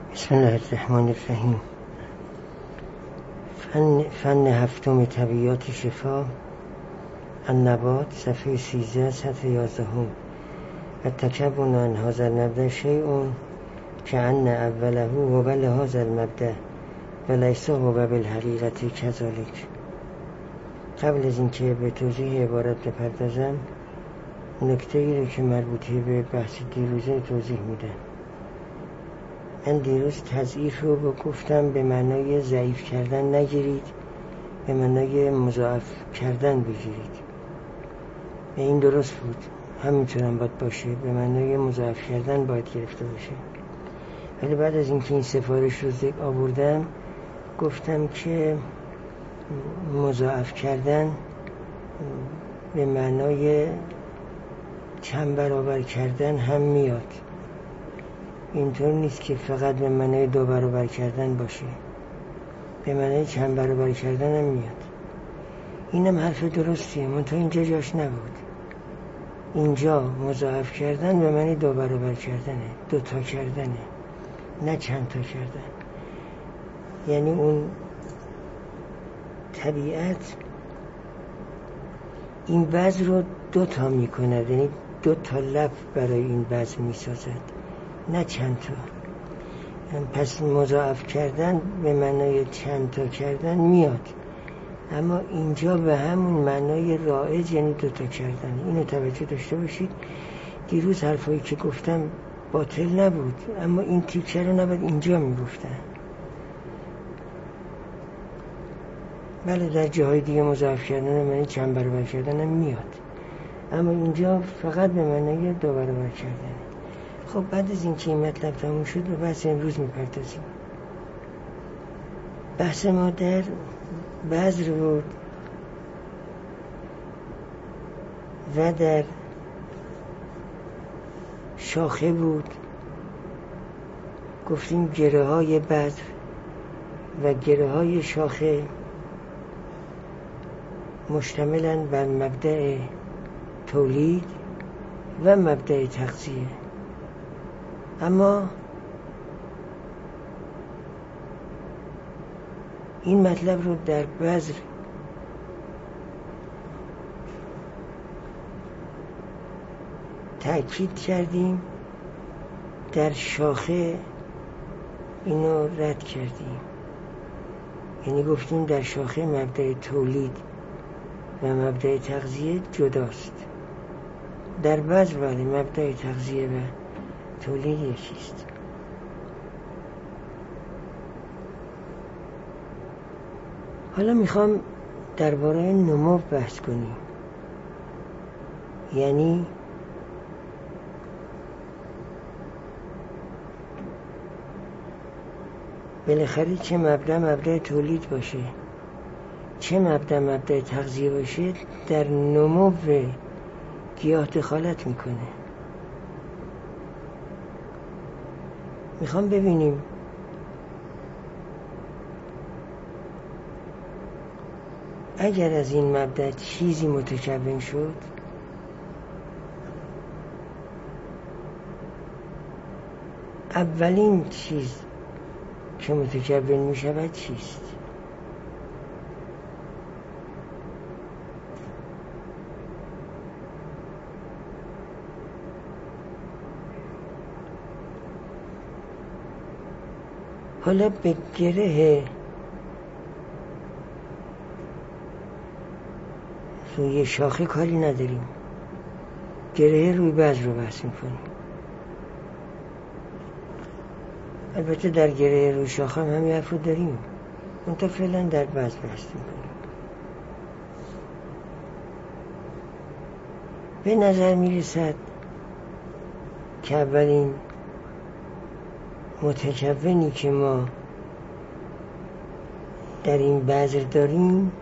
بسم الله الرحمن الرحیم. فن هفتم طبیعیات شفا، النبات، صفحه 13 سطر 11. التکون عن هذا المبدأ شیء کأن اوله هو لهذا المبدأ ولیس هو بالحقیقة کذلک. قبل از اینکه به توضیح عبارت بپردازم، نکته ای رو که مربوطه به بحث دیروزه توضیح میدم. من دیروز تضعیف رو گفتم به معنای ضعیف کردن نگیرید، به معنای مضاعف کردن بگیرید. این درست بود، همینطور هم باید باشه، به معنای مضاعف کردن باید گرفته باشه. ولی بعد از اینکه این سفارش رو آوردم، گفتم که مضاعف کردن به معنای چند برابر کردن هم میاد. اینطور نیست که فقط به معنای 2 برابر کردن باشه، به معنای چند برابر کردن هم میاد. اینم حرف درستیه، منتها اینجا جاش نبود. اینجا مضاعف کردن به معنی 2 برابر کردنه، 2 تا کردنه، نه چند تا کردن. یعنی اون طبیعت این بذر رو 2 تا میکند، یعنی 2 تا لب برای این بذر میسازد، نه چند تا. پس مضاعف کردن به معنای چند تا کردن میاد، اما اینجا به همون معنای رایج، یعنی 2 تا کردن. اینو توجه داشته باشید. دیروز حرفایی که گفتم باطل نبود، اما این تیکه رو نباید اینجا میگفتن. بله در جاهای دیگه مضاعف کردن به معنی چند برابر کردن هم میاد، اما اینجا فقط به معنای 2 برابر کردن. خب بعد از اینکه این مطلب تموم شد به بحث امروز میپردازیم. بحث ما در بذر بود و در شاخه بود. گفتیم گره های بذر و گره های شاخه مشتملن بر مبدأ تولید و مبدأ تغذیه. اما این مطلب رو در بذر تأکید کردیم، در شاخه اینو رد کردیم. یعنی گفتیم در شاخه مبدأ تولید و مبدأ تغذیه جداست. در بذر ولی مبدأ تغذیه و تولید یکیست. حالا میخوام درباره نمو بحث کنیم. یعنی بالاخره چه مبدأ تولید باشه، چه مبدأ تغذیه باشه، در نمو گیاه دخالت میکنه. میخوام ببینیم اگر از این مبدأ چیزی متکون شد، اولین چیز که متکون میشود چیست؟ حالا به گره روی شاخه کاری نداریم، گره روی بذر رو بحث میکنیم. البته در گره روی شاخه هم همین حرف رو داریم، منتها فعلا در بذر بحث میکنیم. به نظر میرسد که اولین متکونی که ما در این بذر داریم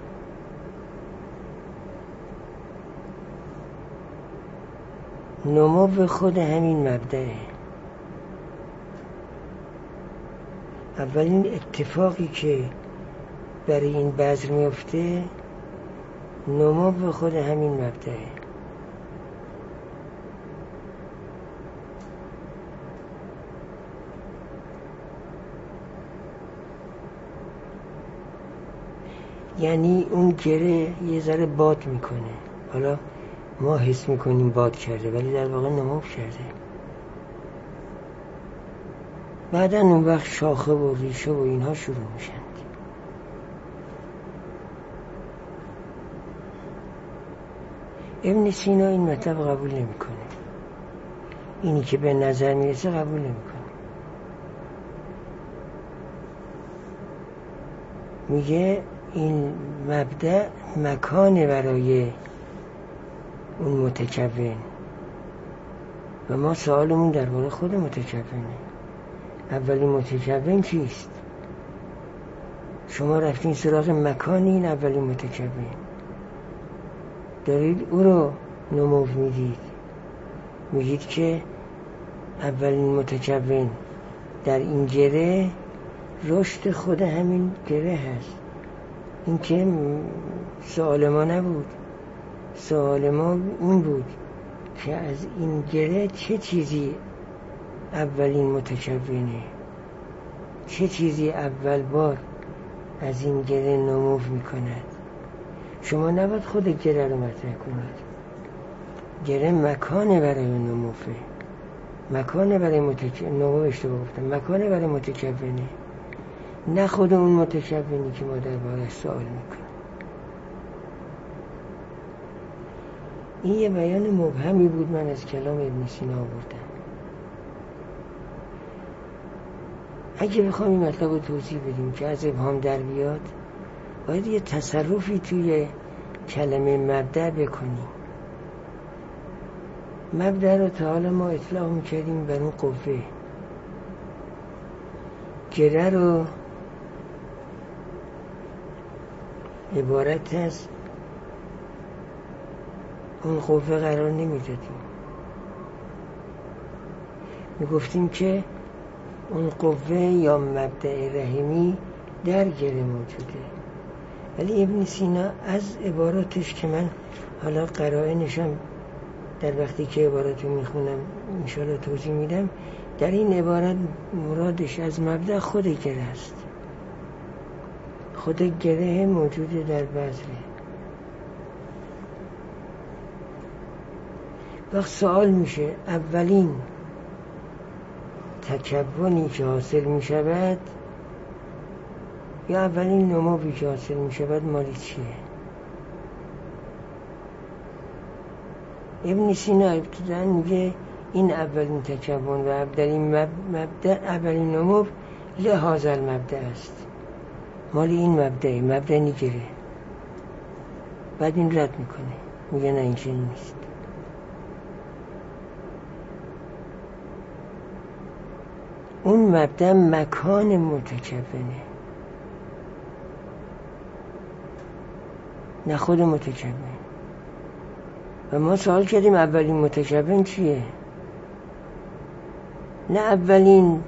نمو خود همین مبدأه. اولین اتفاقی که برای این بذر میفته نمو خود همین مبدأه. یعنی اون گره یه ذره باد میکنه. حالا ما حس میکنیم باد کرده ولی در واقع نمو کرده. بعدن اون وقت شاخه و ریشه و اینها شروع میشن. ابن سینا این مطلب قبول نمیکنه. اینی که به نظر میرسه قبول نمیکنه. میگه این مبدأ مکانه برای اون متکون و ما سوالمون درباره خود متکونه. اولین متکون چیست؟ شما رفتین سراغ مکان این اولین متکون، دارید او رو نمو میدید، میگید که اولین متکون در این گره رشد خود همین گره هست. این که سوال ما نبود، سوال ما این بود که از این گره چه چیزی اولین متکونه، چه چیزی اول بار از این گره نمو میکند. شما نباید خود گره رو مطرح کنید. گره مکانه برای نموفه، مکانه برای نمو، اشتباه گفتم، مکانه برای متکونه، نه خود اون متکونی که ما درباره‌اش سوال میکنیم. این یه بیان مبهمی بود من از کلام ابن سینا آوردم. اگه بخوام این مطلب رو توضیح بدیم که از ابهام در بیاد، باید یه تصرفی توی کلمه مبدأ بکنیم. مبدأ رو تا حالا ما اطلاق میکردیم بر اون قوه. گره رو عبارت از اون قوه قرار نمیدادیم. میگفتیم که اون قوه یا مبدأ رحمی در گره موجوده. ولی ابن سینا از عباراتش که من حالا قرائنشم در وقتی که عبارات رو میخونم انشاءالله توضیح میدم، در این عبارت مرادش از مبدأ خود گره است. خود گره موجوده در بذره. وقت سوال میشه اولین تکونی که حاصل میشود یا اولین نموی که حاصل میشود مالی چیه؟ ابن سینا ابتداً میگه این اولین تکون و اولین نمو لحاظ المبدأ است، مالی این مبدأ نگره. بعد این رد میکنه، میگه نه این چنین نیست. اون مبدأ مکان متکونه، نه خود متکون. و ما سوال کردیم اولین متکون چیه؟ نه اولین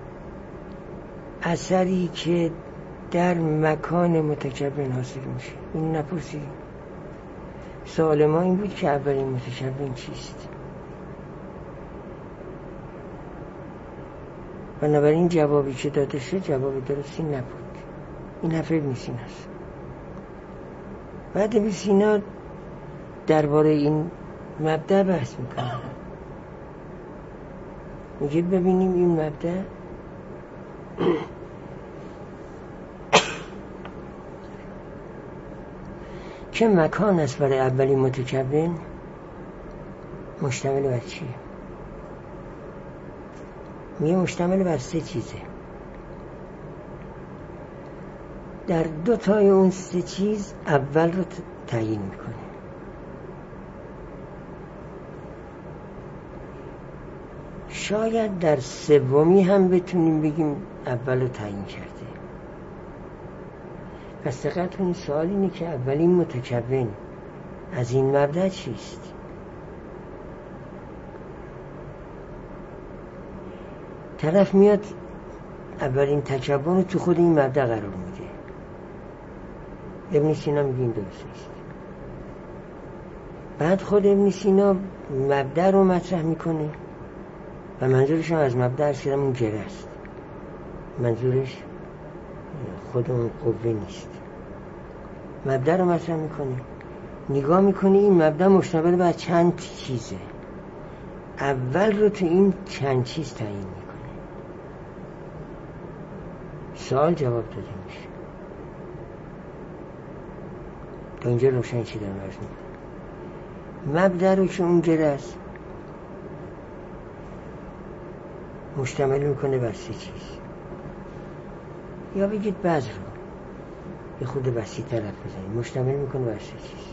اثری که در مکان متکون حاصل میشه، این نپرسیدیم. سوال ما این بود که اولین متکون چیست؟ بنابراین جوابی که داده شد جواب درستی نبود. این حرف ابن سینا است. بعد ابن سینا درباره این مبدأ بحث میکنه. میگه ببینیم این مبدأ که مکان است برای اولین متکون، مشتمل بر چیه؟ میگه مشتمل بر 3 چیزه. در 2 تای اون 3 چیز اول رو تعیین میکنه. شاید در 3 هم بتونیم بگیم اول رو تعیین کرده. پس دقت کنید، سوال اینه که اولین متکون از این مبدأ چیست؟ طرف میاد اولین تکون رو تو خود این مبدأ قرار میده. ابن سینا میگه این درست نیست. بعد خود ابن سینا مبدأ رو مطرح میکنه و منظورش هم از مبدأ ارسیدم اون گره است. منظورش خود اون قوه نیست. مبدأ رو مطرح میکنی، نگاه میکنی این مبدأ مشتمل بر چند چیزه، اول رو تو این چند چیز تعیین میکنه، سوال جواب داده میشه. تا اینجا روشن چی دارم عرض میکنم؟ مبدأ رو که اون گره است مشتمل میکنه بر 3 چیز، یا بگید بذر رو یه خود بسیط طرف بزنید، مشتمل میکنه بر 3 چیز.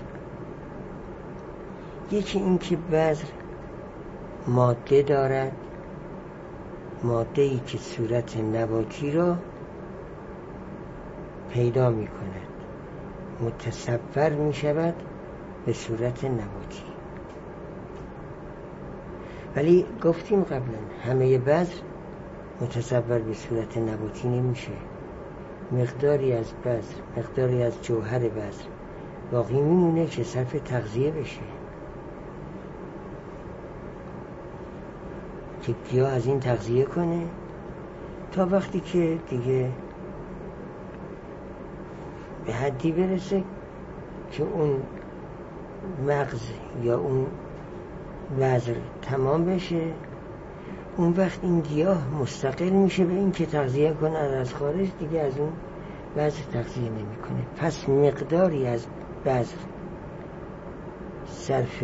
یکی این که بذر ماده دارد، ماده‌ای که صورت نباتی را پیدا میکند، متصور میشود به صورت نباتی. ولی گفتیم قبلا همه بذر متصور به صورت نباتی نمیشه، مقداری از بذر، مقداری از جوهر بذر باقی میمونه که صرف تغذیه بشه، که گیاه از این تغذیه کنه تا وقتی که دیگه به حدی برسه که اون مغز یا اون بذر تمام بشه، اون وقت این گیاه مستقل میشه به این که تغذیه کنه از خارج، دیگه از اون بذر تغذیه نمیکنه. پس مقداری از بذر صرف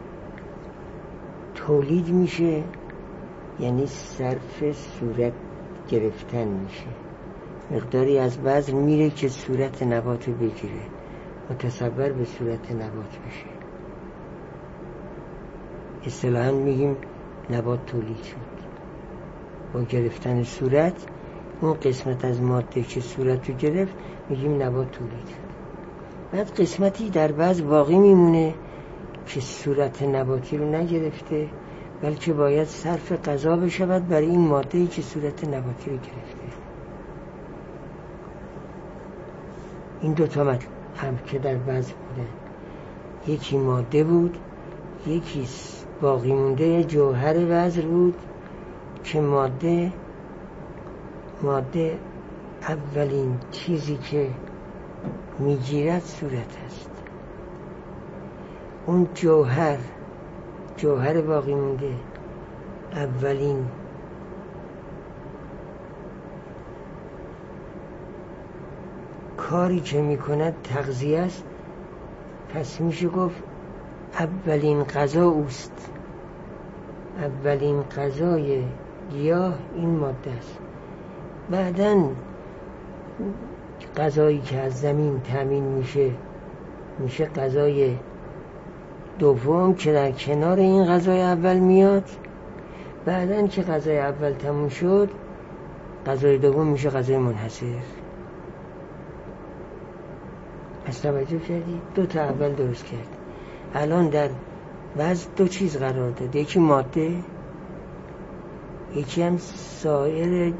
تولید میشه، یعنی صرف صورت گرفتن میشه، مقداری از بذر میره که صورت نبات رو بگیره، متصور به صورت نبات بشه. اصطلاحاً میگیم نبات تولید شد. با گرفتن صورت اون قسمت از ماده که صورت رو گرفت میگیم نبات تولید شد. بعد قسمتی در بذر باقی میمونه که صورت نباتی رو نگرفته، بلکه باید صرف غذا بشود برای این ماده‌ای که صورت نباتی رو گرفته. این 2 تا مطلب هم که در بذر بوده، یکی ماده بود، یکی باقی مونده جوهر بذر بود که ماده اولین چیزی که میگیرد صورت است. اون جوهر باقی مونده اولین کاری که میکند تغذیه است، پس میشه گفت اولین غذا اوست، اولین غذای گیاه این ماده است. بعدن غذایی که از زمین تامین میشه غذای دوم که در کنار این غذای اول میاد. بعدن که غذای اول تموم شد، غذای دوم میشه غذای منحصر. پس توجه کردی؟ 2 تا اول درست کرد. الان در وضع 2 چیز قرار داده، یکی ماده، یکی هم سایر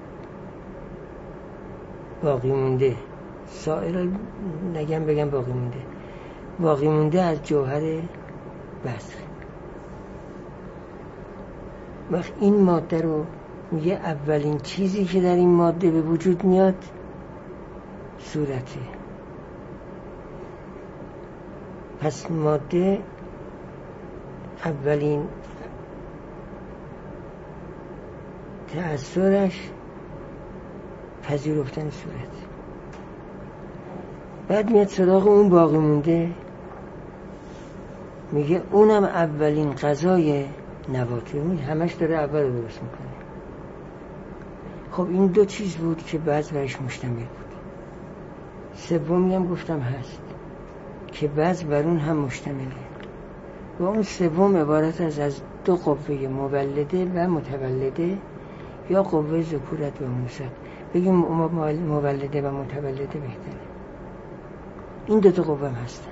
باقی مونده. سایر بگم باقی مونده از جوهر بذر. وقت این ماده رو میگه اولین چیزی که در این ماده به وجود میاد صورته. پس ماده اولین تأثیرش پذیرفتن صورت. بعد میاد سراغ اون باقی مونده، میگه اونم اولین غذای نباتی. همش داره اول رو درست میکنه. خب این 2 چیز بود که بعض برش مشتمل بود. سومی هم گفتم هست که بعض بر اون هم مشتمله، و اون سوم عبارت از 2 قوه مولده و متولده، یا قوه ذکورت و انوثه. بگیم مولده و متولده بهتره. این 2 تا قوه هم هستند.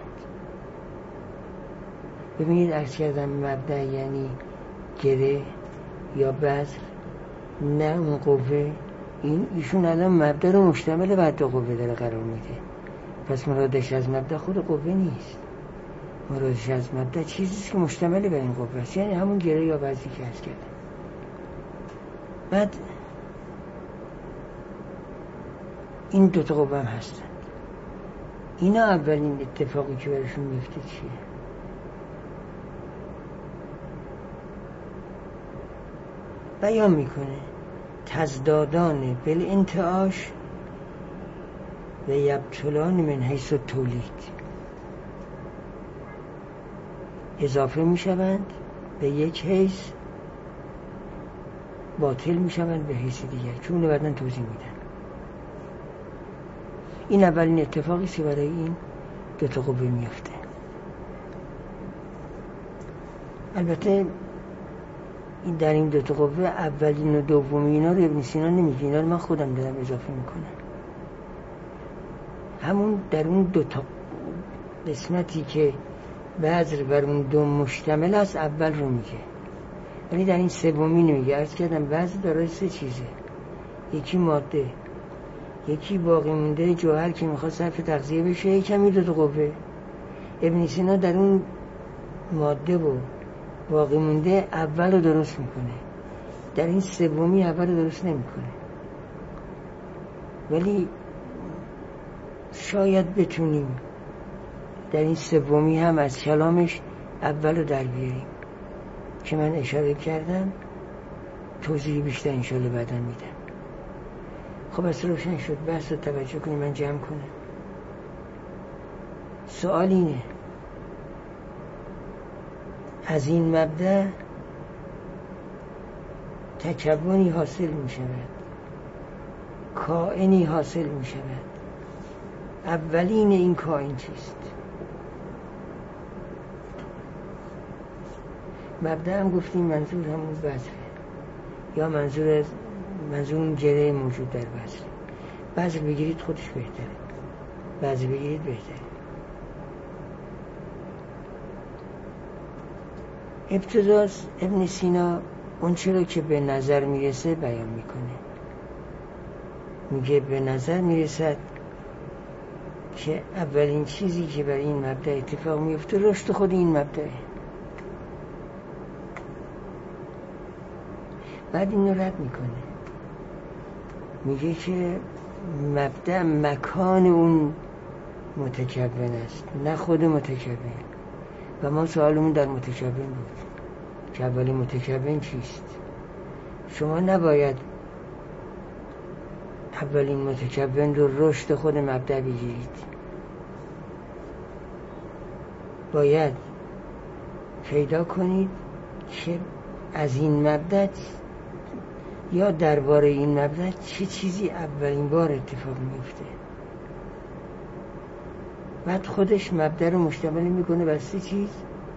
ببینید عرض کردم مبدأ یعنی گره یا بذر، نه اون قوه. ایشون الان مبدأ رو مشتمل بر 2 قوه داره قرار میده. پس مرادش از مبدأ خود قوه نیست، مرادش از مبدأ چیزیست که مشتمل بر این قوه است، یعنی همون گره یا بذری که عرض کردم. بعد این 2 تا قوه هم هستند. اینا اولین اتفاقی که براشون میفته چیه؟ بیان میکنه تزدادان بالانتعاش و یبطلان من حیث التولید، اضافه میشوند به یک حیث، باطل میشوند به حیث دیگر، چون اونو بعدن توضیح میدن. این اولین اتفاقی که برای این دو تا قوه میفته. البته این در این دو تا قوه اولین و دومی اینا رو ابن سینا نمیگه، اینا رو من خودم دارم اضافه میکنم. همون در اون دو تا قسمتی که بذر بر اون دو مشتمل است اول رو میگه، ولی در این سومی نمیگه. عرض کردم بذر دارای سه چیزه، یکی ماده، یکی باقی مونده جوهر که میخواد صرف تغذیه بشه، یکی هم دو تا قوه. ابن سینا در اون ماده و باقی مونده اول رو درست میکنه، در این سومی اول رو درست نمیکنه. ولی شاید بتونیم در این سومی هم از کلامش اول رو در بیاریم که من اشاره کردم. توضیح بیشتر انشالله بعدا میدم. خب از روشن شد، بحث رو توجه کنیم، من جمع کنم. سوال اینه، از این مبدأ تکونی حاصل می شود، کائنی حاصل می شود. اولین این کائن چیست؟ مبدأ هم گفتیم منظور همون بذره، یا منظور اون جره موجود در بذره. بذر بگیرید خودش بهتره، بذر بگیرید بهتره. ابتدا ابن سینا اون چرا که به نظر میرسه بیان میکنه. میگه به نظر میرسد که اولین چیزی که برای این مبدأ اتفاق میفته رشد خود این مبدأه. بعد اینو رد میکنه، میگه که مبدأ مکان اون متکون است، نه خود متکون. و ما سوالمون در متکون بود که اولی متکون چیست. شما نباید اولین متکون رو رشد خود مبدأ بگیرید، باید پیدا کنید که از این مبدأ یا درباره این مبدأ چه چیزی اولین بار اتفاق میفته. بعد خودش مبدأ رو مشتمل میکنه بر سه چیز،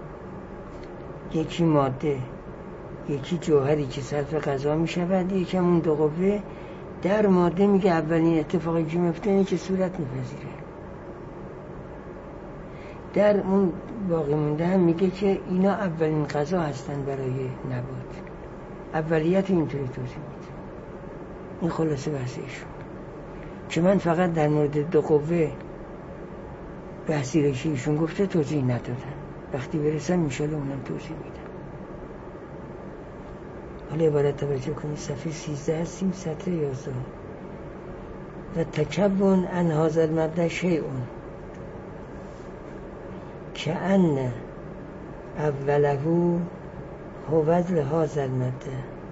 یکی ماده، یکی جوهری که صرف غذا میشود، یکی همون دو قوه. در ماده میگه اولین اتفاقی که میفته اینه که صورت میپذیره. در اون باقی مونده هم میگه که اینا اولین غذا هستن برای نبات. اولیت اینطوری توضیح میده. این خلاصه بحث ایشون که من فقط در مورد دو قوه بحثی رو که ایشون گفته توضیح ندادم. وقتی برسم انشالله اونم توضیح میدم. حالا عبارت توجه کنید، صفحه 13 هستیم، سطر 11. و تکون عن هذا المبدأ شیء کأن اوله هو هذا المبدأ.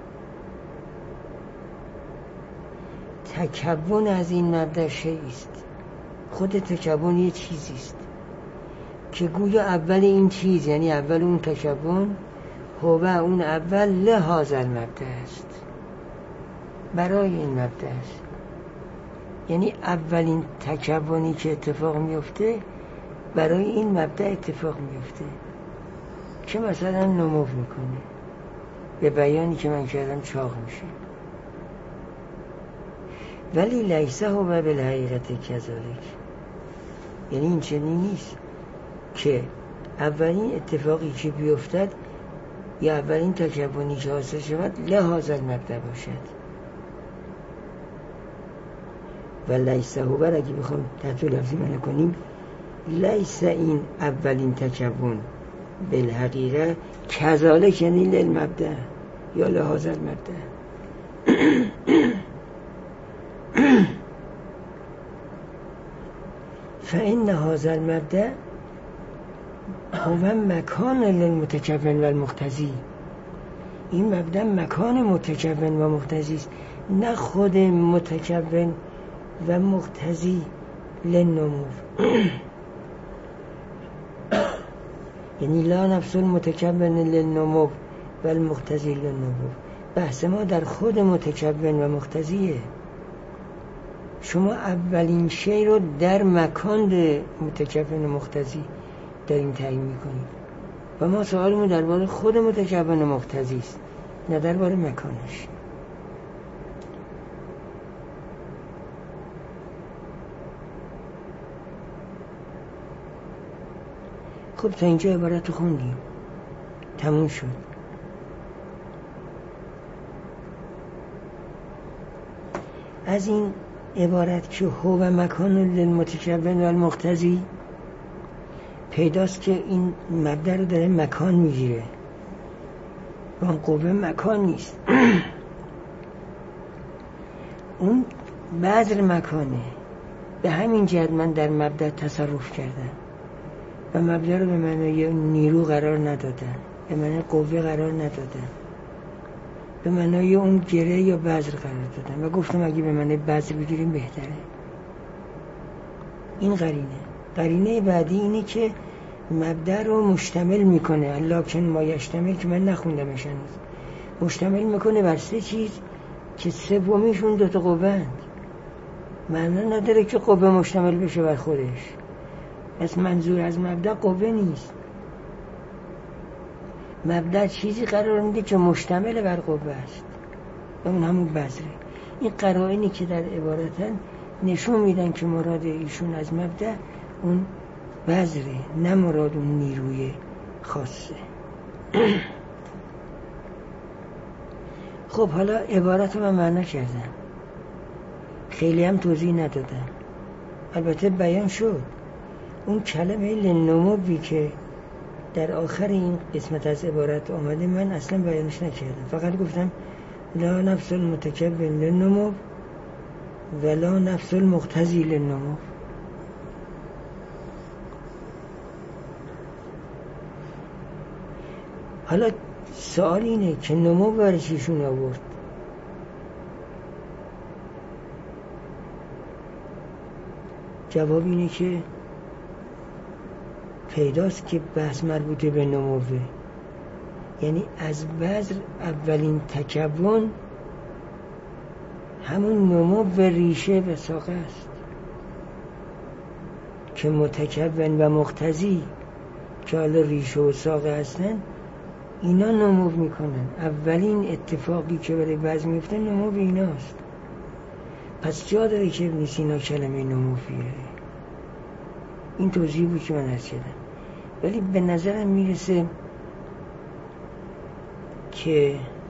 تکون از این مبدأ شیء است، خود تکون یه چیزی است که گویا اول این چیز، یعنی اول اون تکون، هو اون اول لهذا المبدأ است، برای این مبدأ است. یعنی اولین تکونی که اتفاق میفته برای این مبدأ اتفاق میفته که مثلا نمو میکنه، به بیانی که من کردم چاق میشه. ولی لیس هو بالحقیقت کذالک، یعنی این چنین نیست که اولین اتفاقی که بیفتد یا اولین تکونی که حاصل شود لهذا المبدأ باشد. و لیس هو، اگه بخوام تحت لفظی معنی کنیم، لیس این اولین تکون بالحقیقه کذالک، یعنی للمبدأ یا لهذا المبدأ. فإن هذا المبدأ هو مکان للمتکون و المقتضی. این مبدأ مکان متکون و مقتضی است، نه خود متکون و مقتضی للنمو. یعنی لا نفس المتکون للنمو و المقتضی للنمو. بحث ما در خود متکون و مقتضیه. شما اولین شی رو در مکان متکون و مقتضی داریم تعیین میکنیم و ما سوالمون درباره خود متکون و مقتضی است، نه درباره مکانش. خب تا اینجا عبارت رو خوندیم، تموم شد. از این عبارت که هو و مکان للمتکون و المقتضی پیداست که این مبدأ رو داره مکان میگیره و اون قوه مکان نیست. اون بذر مکانه. به همین جهت من در مبدأ تصرف کردم و مبدأ رو به معنای نیرو قرار ندادم، به معنای قوه قرار ندادم، به معنای اون گره یا بذر قرار دادم و گفتم اگه به معنای بذر بگیریم بهتره. این قرینه بعدی اینه که مبدأ رو مشتمل میکنه، لکن ما یشتمل که من نخوندمش هنوز، مشتمل میکنه بر 3 چیز که سومیشون 2 تا قوه اند. معنا نداره که قوه مشتمل بشه بر خودش. پس منظور از مبدأ قوه نیست. مبدأ چیزی قرار میده که مشتمل بر قوه است و اون همون بذره. این قرائنی که در عبارتن نشون میدن که مراد ایشون از مبدأ اون بذره، نه مراد اون نیروی خاصه. خب حالا عبارت رو من معنا کردم، خیلی هم توضیح ندادم، البته بیان شد. اون کلمه لنموی که در آخر این قسمت از عبارت آمده من اصلا بیانش نکردم، فقط گفتم لا نفس المتکون للنمو و لا نفس المقتضی للنمو. حالا سوال اینه که نمو برای چیشون آورد؟ جواب اینه که پیداست که بحث مربوطه به نموه، یعنی از بذر اولین تکون همون نمو و ریشه و ساقه است که متکون و مقتضی که حالا ریشه و ساقه هستن اینا نمو میکنن. اولین اتفاقی که برای بذر میفته نمو ایناست. پس جا داره که ابن سینا کلمه نمو بیاره. این توضیح بود که من عرض کردم. ولی به نظرم میرسه که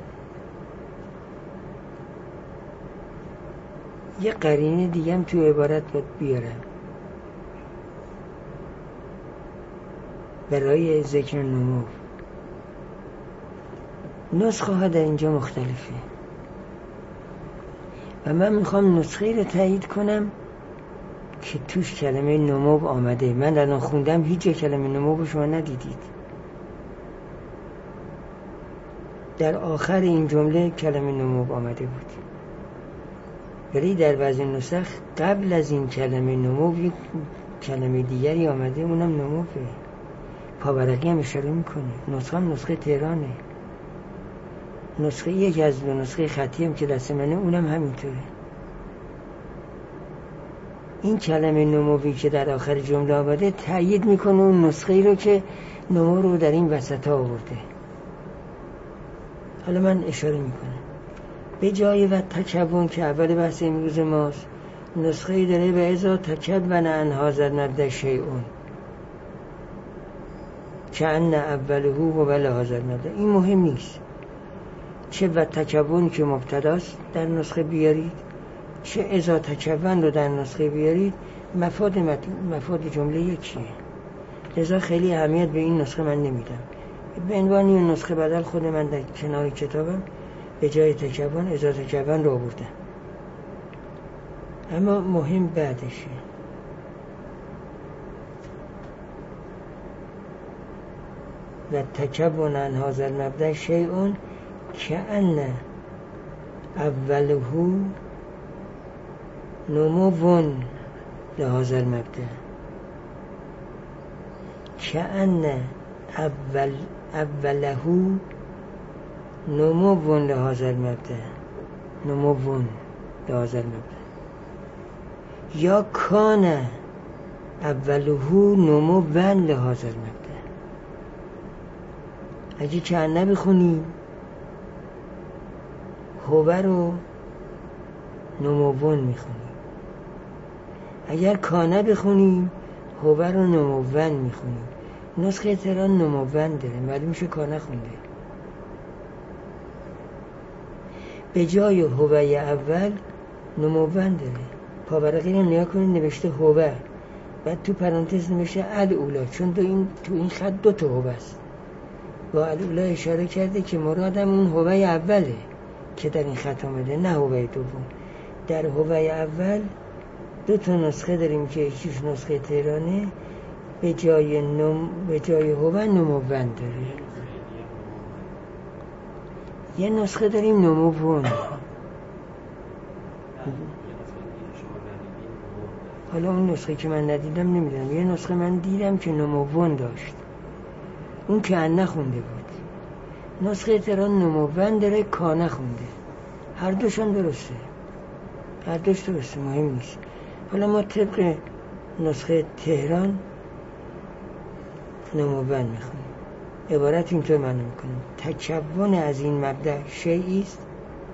یه قرینه دیگه هم تو عبارت باید بیارم برای ذکر نمو. نسخه ها در اینجا مختلفه و من میخوام نسخه رو تایید کنم که توش کلمه نمو آمده. من الان خوندم هیچ جا کلمه نمو شما ندیدید. در آخر این جمله کلمه نمو آمده بود، ولی در بعضی نسخ قبل از این کلمه نمو یک کلمه دیگری آمده، اونم نموه. پاورقی هم اشاره میکنه. نسخه هم نسخه تهرانه. نسخه یکی از 2 نسخه خطی هم که دست منه اونم همینطوره. این کلمه نموی که در آخر جمله آمده تأیید میکنه اون نسخه ای رو که نمو رو در این وسط ها آورده. حالا من اشاره میکنم به جای و تکون که اول بحث امروز ماست، نسخه ای داره به ازا تکون عن هذا المبدأ شیئون که ان اوله و بل هذا المبدأ. این مهم نیست چه و تکون که مبتداست در نسخه بیارید، چه ازا تکون رو در نسخه بیارید، مفاد جمله یکیه. لذا خیلی اهمیت به این نسخه من نمیدم. به عنوان این نسخه بدل خود من در کنار کتابم به جای تکون ازا تکون رو آوردم، اما مهم بعدشه. و تکون عن هذا المبدأ شیء کأن اوله نمو لهذا المبدأ، کأن اوله نمو لهذا المبدأ، نمو لهذا المبدأ، یا کان اوله نمو لهذا المبدأ. اگه کأنه بخونیم هو رو نموون میخونیم، اگر کانه بخونیم هو رو نموون میخونیم. نسخه تهران نموون داره، معلوم میشه کانه خونده. به جای هوه اول نموون داره. پاورقی رو نیا کنید نوشته هوه، بعد تو پرانتز نوشته الاولا، چون تو این خط دو تا هوه است. با الاولا اشاره کرده که مرادم اون هوه اوله که در این خط آمده، نه هوه دوم. در هوه اول دو تا نسخه داریم که یکیش نسخه تهرانه، به جای هوه نموون داره. یه نسخه داریم نموون. حالا اون نسخه که من ندیدم نمیدونم، یه نسخه من دیدم که نموون داشت، اون که نخونده بود. نسخه تهران نموون داره، کانه خونده. هر دوشون درسته، هر دوش درسته، مهم نیست. حالا ما طبق نسخه تهران نموون میخونیم. عبارت اینطور معنی میکنیم: تکون از این مبدأ شیئی است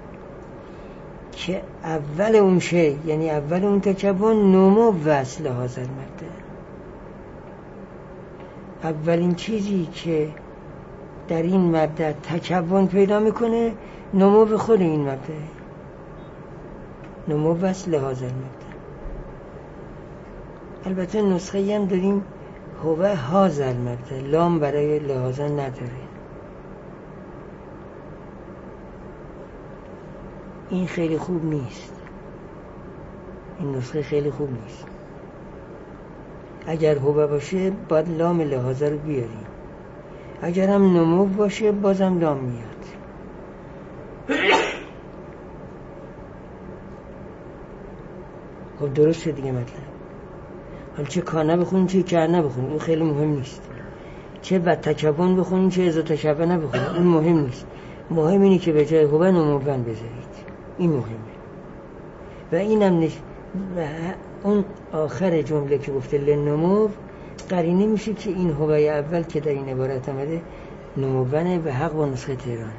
که اول اون شیء، یعنی اول اون تکون، نمو وصل حاضر مبدأ. اولین چیزی که در این مبدأ تکون پیدا میکنه نمو به خود این مبدأ، نمو وصل حاضر مبدأ. البته نسخه هم داریم هو حاضر مبدأ، لام برای لحاظا نداره. این خیلی خوب نیست، این نسخه خیلی خوب نیست. اگر هو باشه باید لام لحاظا رو بیاریم، اگر هم نمو باشه بازم لام میاد. خب درسته دیگه مطلب. حالا چه کانه بخونیم چه کرنه بخونیم اون خیلی مهم نیست، چه بد تکون بخونیم چه ازا تکونه بخونیم اون مهم نیست. مهم اینه که به جای هو نموون بذارید، این مهمه. و اینم اون آخر جمله که گفته لنمو قرینه میشه که این هو اول که در این عبارت آمده نموونه به حق با نسخه تهرانه.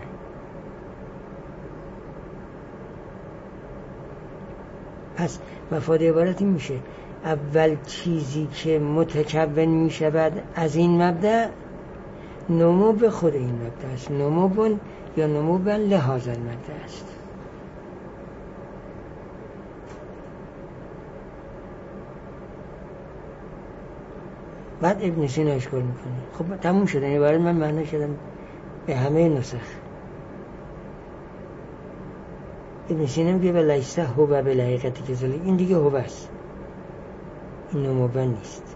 پس مفاد عبارت این میشه: اول چیزی که متکون میشود از این مبدأ نمو به خود این مبدأ است، نموون یا نموون لحاظ المبدأ است. بعد ابن سینا اشکال میکنه. خب تموم شده این عبارت، من معنی شدم به همه نسخ. ابن سینا میگه ولیسه هو به حقیقت کذالک، این دیگه هو است، این نموون نیست.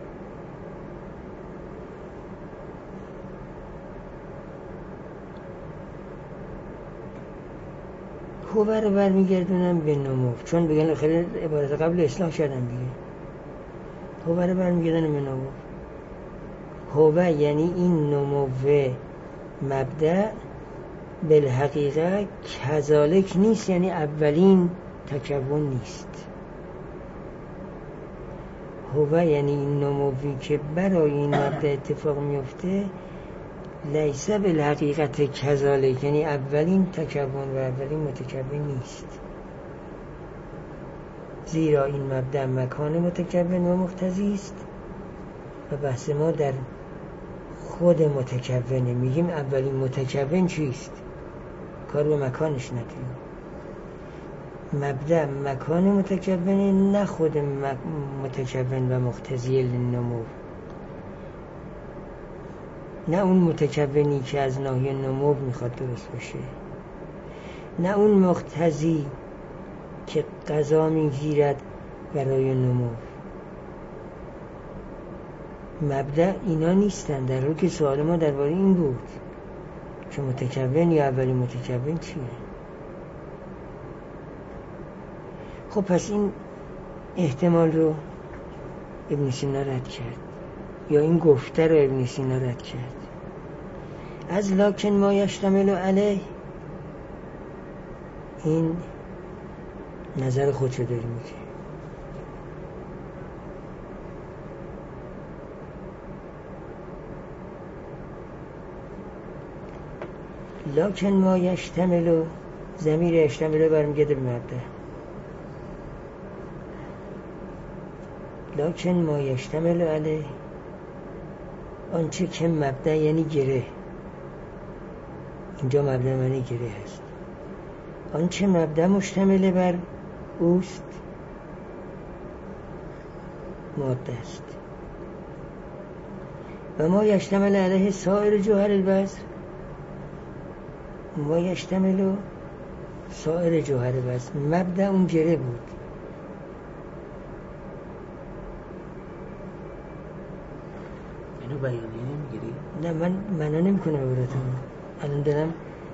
هو رو برمیگردونم به نمو، چون بگن خیلی عبارت قبل اصلاح شدن دیگه. هو رو برمیگردونم به نمو. هو یعنی این نمو مبدأ بالحقیقه کذالک نیست، یعنی اولین تکون نیست. هو یعنی این نموی که برای این مبدأ اتفاق میفته لیسه بالحقیقت کذالک، یعنی اولین تکون و اولین متکون نیست. زیرا این مبدأ مکان متکون و مقتضی است و بحث ما در خود متکونه. میگیم اولین متکون چیست، کار به مکانش نداریم. مبدأ مکان متکونه، نه خود متکون و مقتضی للنمو، نه اون متکونی که از ناحیه نمو میخواد درست باشه، نه اون مقتضی که قضا میگیرد برای نمو. مبدأ اینا نیستن، در حالی که سوال ما درباره این بود که متکون یا اولی متکون چیه. خب پس این احتمال رو ابن سینا رد کرد، یا این گفته رو ابن سینا رد کرد. از لکن ما یشتمل علیه، این نظر خودشو داری میگه. لکن ما یشتمل، ضمیر یشتمل برمیگرده به مبدأ. لکن ما یشتمل علیه، آنچه که مبدأ یعنی گره، اینجا مبدأ معنی گره هست. آنچه مبدأ مشتمل بر اوست ماده است. و ما یشتمل علیه سایر جوهر البذر، ما یشتمل سایر جوهر البذر، مبدأ اون گره بود. اینو بیانیه نمیگیری؟ نه من معنا نمیکنم عبارتم، الان دارم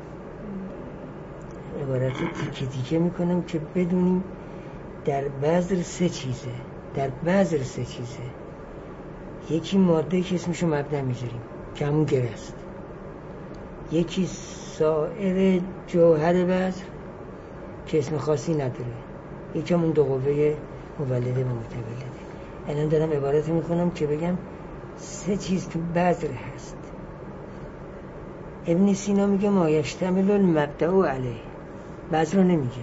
عبارت تیکه تیکه میکنم که بدونیم در بذر سه چیزه. در بذر سه چیزه. یکی ماده که اسمشو مبدأ میذاریم که همون گره است. یکی سایر جوهر بذر که اسم خاصی نداره. یکی همون دو قوه مولده و متولده. الان دارم عبارت میکنم که بگم سه چیز تو بذر هست. ابن سینا میگه ما یشتمل المبدأ علیه، بذر رو نمیگه.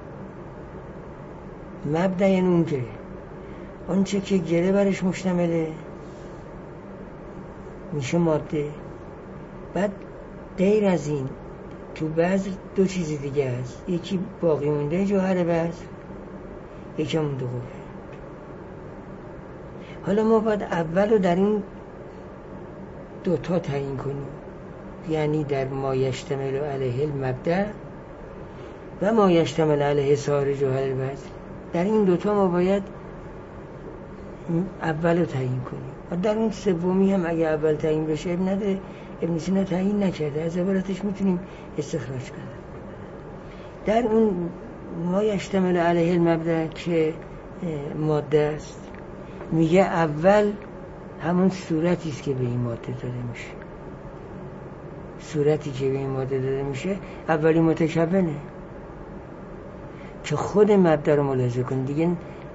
مبدأ یعنی اون گره، آنچه که گره برش مشتمله میشه ماده. بعد غیر از این تو بذر دو چیز دیگه هست، یکی باقی مونده جوهر بذر، یکی همون دو قوه. حالا ما باید اول رو در این دوتا تعیین کنیم، یعنی در ما یشتمل علیه المبدأ و ما یشتمل علیه سایر جوهر البذر. در این دوتا ما باید اول رو تعیین کنیم. و در اون سومی هم اگه اول تعیین بشه اب نده، ابن سینا تعیین نکرده، از عبارتش میتونیم استخراج کنیم. در اون ما یشتمل علیه المبدأ که ماده است، میگه اول همون صورتی است که به این ماده داده میشه. صورتی که به این ماده داده میشه اولی متکونه که خود مبدأ رو ملاحظه کن. دیگه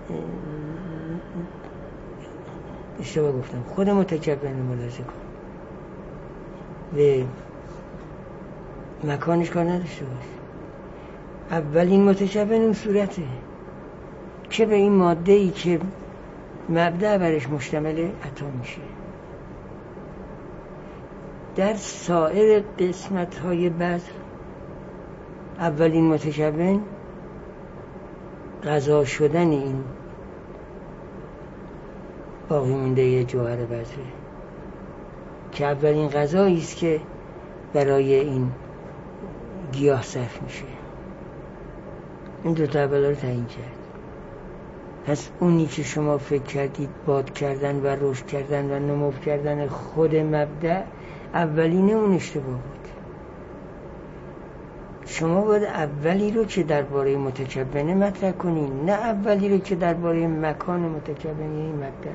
اشتباه گفتم، خود متکون رو ملاحظه کن و مکانش کار نداشته باش. اولین متکون اون صورته که به این ماده‌ای که مبدأ برش مشتمله عطا میشه. در سایر قسمت‌های بذر اولین متکون قضا شدن این باقی مونده جوهر بذره که اولین غذایی است که برای این گیاه صرف میشه. این دو تا اولا رو تعیین کرد. پس اونی که شما فکر کردید باد کردن و رشد کردن و نمو کردن خود مبدأ اولینه، اون اشتباه بود. شما باید اولی رو که درباره متکونه مطرح کنین، نه اولی رو که درباره مکان متکونه این مبدأ.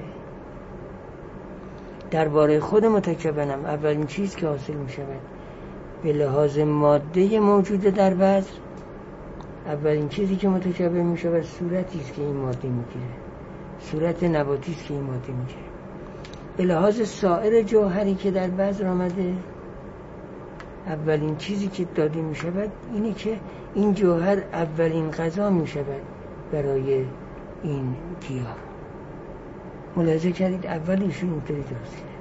درباره خود متکونم اولین چیز که حاصل می شود به لحاظ ماده موجوده در بذر، اولین چیزی که متکون می شود صورتی است که این ماده میگیره، صورت نباتی است که این ماده میگیره. به لحاظ سایر جوهری که در بذر آمده، اولین چیزی که داده می شود اینه که این جوهر اولین غذا می شود برای این گیاه. ملاحظه کردید اولیشون اینطوری درست کرد.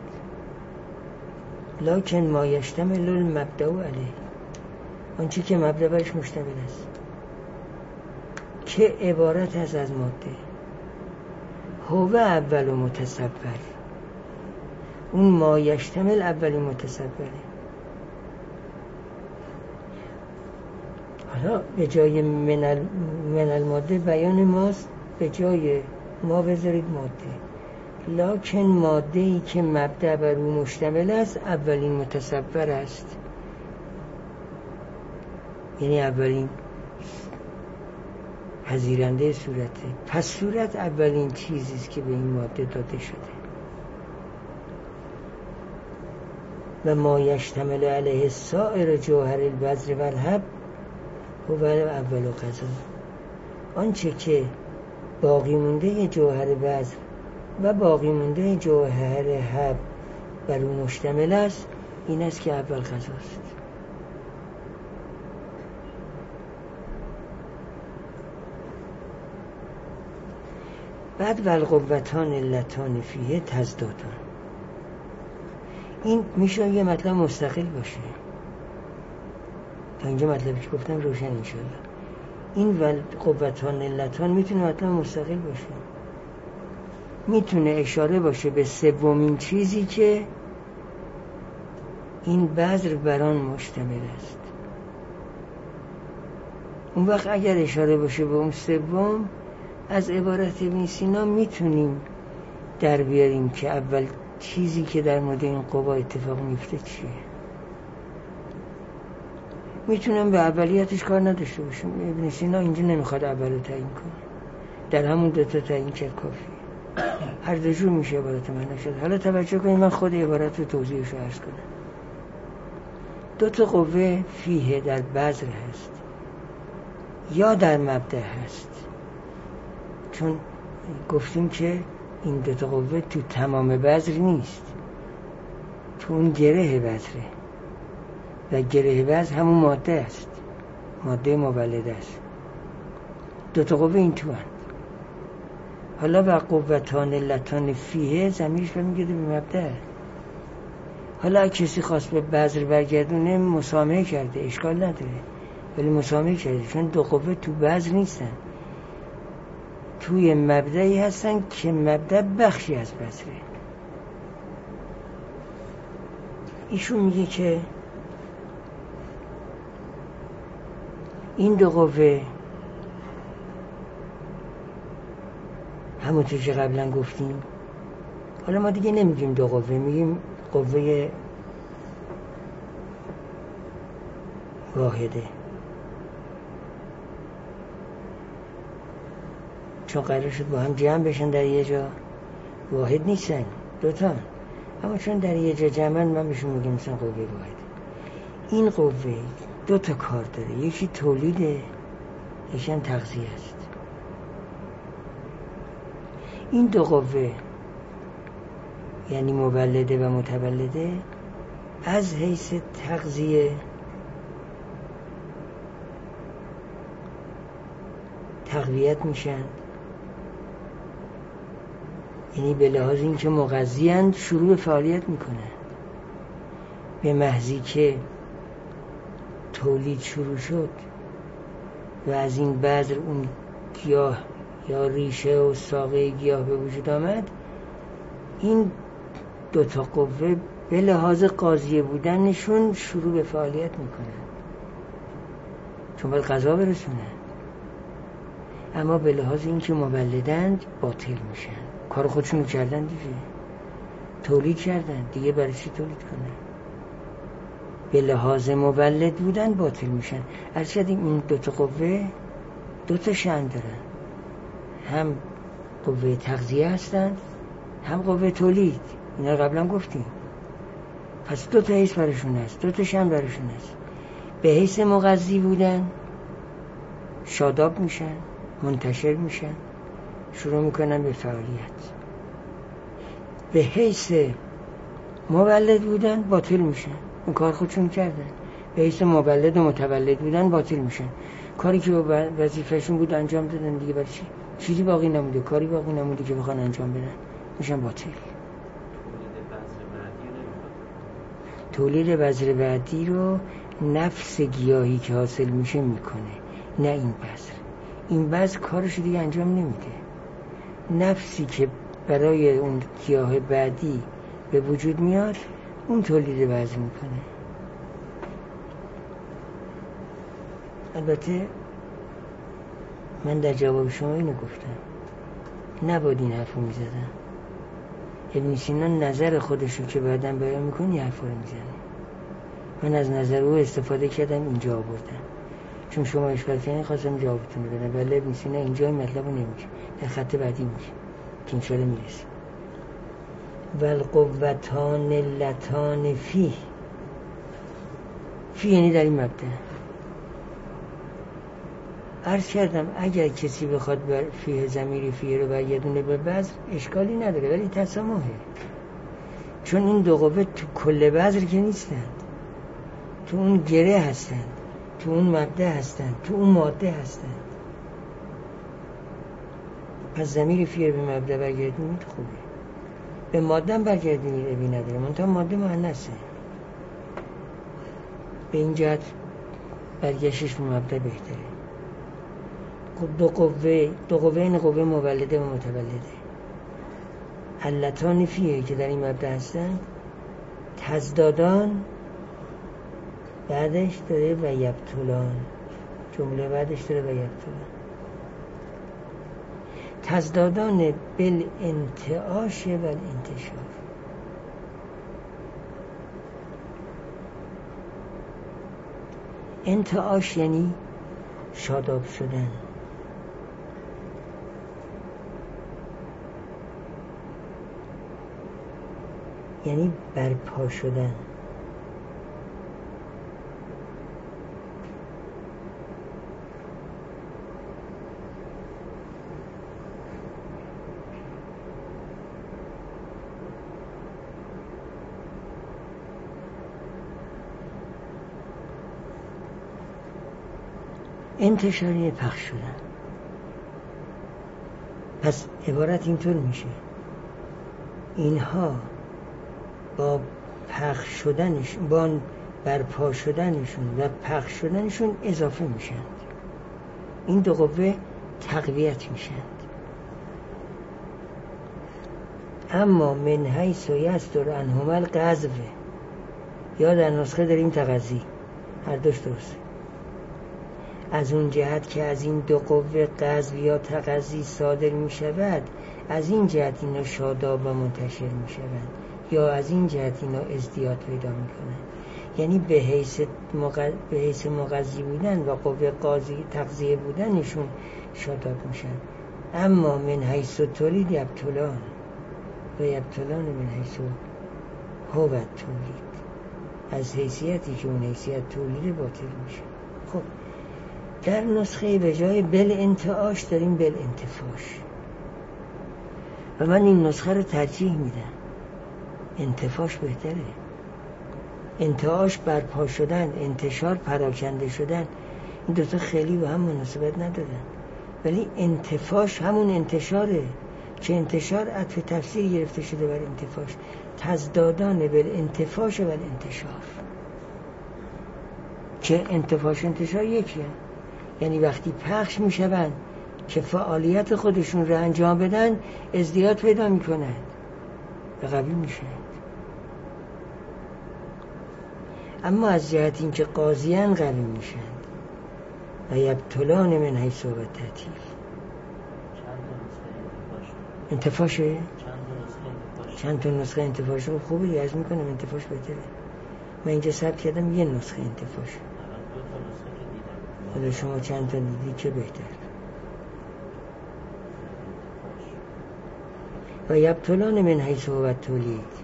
لکن ما یشتمل المبدأ علیه، آنچه که مبدأ برش مشتمل است که عبارت است از ماده. هو اول متصور، اون ما یشتمل اولی متصوره. حالا به جای من الماده بیان ماست، به جای ما بذارید ماده. لکن ماده‌ای که مبدأ بر او مشتمل است اولین متصور است، یعنی اولین پذیرنده صورته. پس صورت اولین چیزی است که به این ماده داده شده و ما یشتمل علیه سایر جوهر البذر و الحب هو اول غذا. آنچه که باقی مونده جوهر بذر و باقی مونده جوهر حب بر او مشتمل است، این است که اول غذاست. بعد والقوتان اللتان فیه تزدادان. این میشه یه مطلب مستقل باشه. تا اینجا مطلبی که گفتم روشن انشاءالله. این والقوتان اللتان میتونه مطلب مستقل باشه، میتونه اشاره باشه به سومین چیزی که این بذر بران مشتمل است. اون وقت اگر اشاره باشه به اون سوم، از عبارت ابن سینا میتونیم در بیاریم که اول چیزی که در مورد این قوا اتفاق میفته چیه. میتونم به اولیتش کار نداشته باشم. ابن سینا اینجا نمیخواد اول رو تعیین کنه، در همون دوتا تعیین کرد کافی. هر دو جور میشه عبارت من شد. حالا توجه کنید، من خود عبارت رو توضیحش رو عرض کنم. دوتا قوه فیه در بذر هست یا در مبدأ هست، چون گفتیم که این دوتا قوه تو تمام بذر نیست، تو اون گره بذره و گره بذر همون ماده است، ماده مولده است. دوتا قوه این تو هست. حالا و قوتان اللتان فیه ضمیرش برمیگرده به مبدأ. حالا کسی خواست به بذر برگردونه مسامحه کرده، اشکال نداره، ولی مسامحه کرده، چون دو قوه تو بذر نیستن، توی مبدأی هستن که مبدأ بخشی از بذره. ایشون میگه که این دو قوه همونطور که قبلا گفتیم، حالا ما دیگه نمیگیم دو قوه، میگیم قوه واحده، چون قرار شد با هم جمع بشن در یه جا، واحد نیستن دوتا، اما چون در یه جا جمعن من بهشون میگم مثلا قوه واحده. این قوه دوتا کار داره، یکی تولیده، یکی هم تغذیه است. این دو قوه یعنی مولده و متولده از حیث تغذیه تقویت میشن، یعنی به لحاظ این که مغذی‌اند شروع به فعالیت میکنن. به محضی که تولید شروع شد و از این بذر اون گیاه یا ریشه و ساقه گیاه به وجود آمد، این دوتا قوه به لحاظ قاضیه بودنشون شروع به فعالیت میکنن، چون باید غذا برسونن. اما به لحاظ این که مولدند باطل میشن، کار خودشون رو کردن دیگه، تولید کردن دیگه، برای چی تولید کنن؟ به لحاظ مولد بودن باطل میشن. ارشد این دوتا قوه دوتا شأن دارن، هم قوه تغذیه هستن، هم قوه تولید. اینا قبلا گفتیم. پس دوتا حیث برشون هست، دوتا شأن برشون هست. به حیث مغذی بودن شاداب میشن، منتشر میشن، شروع میکنن به فعالیت. به حیث مولد بودن باطل میشن، اون کار خودشون کردن. به حیث مولد و متولد بودن باطل میشن، کاری که وظیفهشون بود انجام دادن دیگه، برای چی؟ چیزی باقی نموده، کاری باقی نموده که بخوان انجام بدن، میشن باطل. تولید بذر بعدی رو نفس گیاهی که حاصل میشه میکنه، نه این بذر. این بذر کارش دیگه انجام نمیده. نفسی که برای اون گیاه بعدی به وجود میاد، اون تولید بذر میکنه. البته من در جواب شما اینو گفتم، نباید این حرفو میزدم، ابن سینا نظر خودشو که بعداً بیان میکنه حرفا رو میزنه. من از نظر او استفاده کردم اینجا آوردم، چون شما اشکال کردین خواستم جوابتون رو بدم. ولی ابن سینا اینجا این مطلب رو نمیگه، در خط بعدی میگه که انشاءالله میرسه. والقوتان اللتان فیه، فی یعنی در این مبدأ. عرض کردم اگر کسی بخواد بر فیه ضمیر فیه رو برگردونه به بذر اشکالی نداره، ولی تسامحه، چون این دو قوه تو کل بذر که نیستند، تو اون گره هستند، تو اون مبدأ هستند، تو اون ماده هستند. پس ضمیر فیه به مبدأ برگردونید خوبه، به ماده هم برگردونید ابی نداره، منتها ماده مؤنثه، به این جهت برگشتش به مبدأ بهتره. دو قوه این قوه مولده و متولده. علتان فیه که در این مبدأ هستن، تزدادان بعدش داره و یبطلان، جمله بعدش داره و یبطلان. تزدادان بالانتعاش و الانتشار. انتعاش یعنی شاداب شدن، یعنی برپا شدن. انتشاری پخش شدن. پس عبارت اینطور میشه، اینها با پخش شدنشون، با برپا شدنشون و پخش شدنشون اضافه میشند. این دو قوه تقویت میشند. اما من حیث یصدر عنهما القذف، یا در نسخه داریم تقضی، هر دوش درسته، از اون جهت که از این دو قوه قذف یا تقضی صادر میشود، از این جهت اینا شاداب و منتشر میشوند، یا از این جهت اینا ازدیاد پیدا میکنن. یعنی به حیث مغذی بودن و قوه تغذیه بودنشون شاداب میشن. اما من حیث تولید یبطلان و یبطلان من حیث هو تولید، از حیثیتی که اون حیثیت تولید باطل میشه. خب در نسخه به جای بالانتعاش داریم بالانتفاش، و من این نسخه رو ترجیح میدم، انتفاش بهتره. انتعاش برپا شدن، انتشار پراکنده شدن، این دوتا خیلی با هم مناسبت ندارن، ولی انتفاش همون انتشاره که انتشار عطف تفسیر گرفته شده بر انتفاش. تزدادان بالانتفاش و بالانتشار، که انتفاش انتشار یکیه، یعنی وقتی پخش میشوند که فعالیت خودشون رو انجام بدن ازدیاد پیدا میکنند و قوی میشند. اما از جهت این که قاضیان قوی میشند و یبطلان من حیث و تطیف. انتفاشه؟ چند تا نسخه انتفاشه. خوبه یز میکنم انتفاش بهتره. من اینجا ثبت کردم یه نسخه انتفاشه. حالا شما چند تا دیدی که بهتر. و یبطلان من حیث و تولید،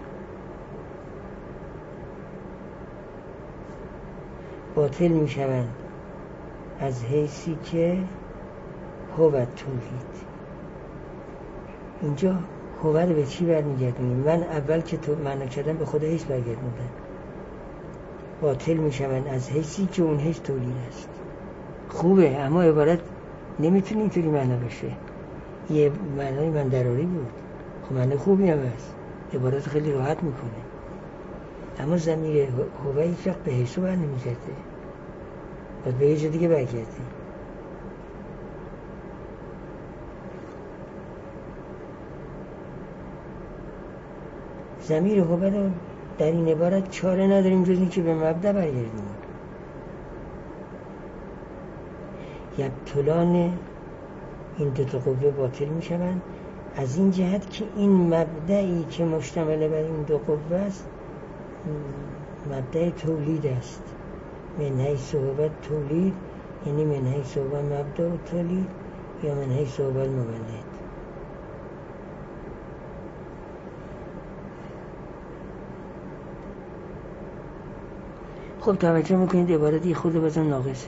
باطل می شوند از حیثی که هو تولید. اینجا هو رو به چی برمیگردونیم؟ من اول که تو معنا کردم به خود حیث برگردوندم. باطل می شوند از حیثی که اون حیث تولید است. خوبه، اما عبارت نمیتونه اینطوری معنا بشه. یه معنای من دراری بود، خب معنی خوبی هم هست، عبارت خیلی راحت میکنه، اما ضمیر هو هیچ وقت به حیث بر نمیگرده، باید به یه جا دیگه برگرده. ضمیر هو رو در این عبارت چاره نداریم جز این که به مبدأ برگردیم. یبطلان این دو تا قوه باطل میشوند از این جهت که این مبدعی که مشتمل بر این دو قوه است مبدع تولید است. من حیث هو تولید یعنی من حیث هو مبدع تولید یا من حیث هو المولد. خب توجه میکنید عبارتی خود بازم ناقصه،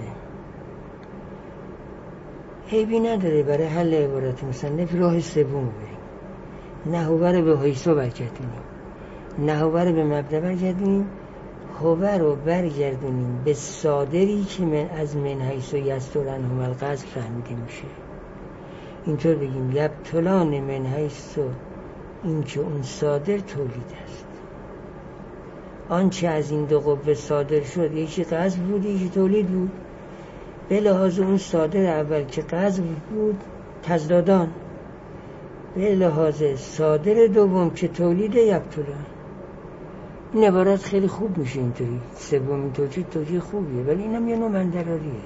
عیبی نداره. برای حل عبارت مصنف راه سوم بریم، نحوه رو به حیثو برگردونیم، نحوه رو به مبدع برگردونیم، هوه رو برگردونیم به صادری که از من حیث یستر عنهم القصد فهمیده میشه. اینطور بگیم یبطلان من حیث این که اون صادر تولید است. آنچه از این دو قوه صادر شد یکی قصد بود یکی تولید بود، به لحاظ اون صادر اول که قصد بود تضدادان، به لحاظ صادر دوم که تولید یبطلان. این عبارت خیلی خوب میشه اینطوری، سومین توجیه خوبیه، ولی اینم یه نوع مندراریه.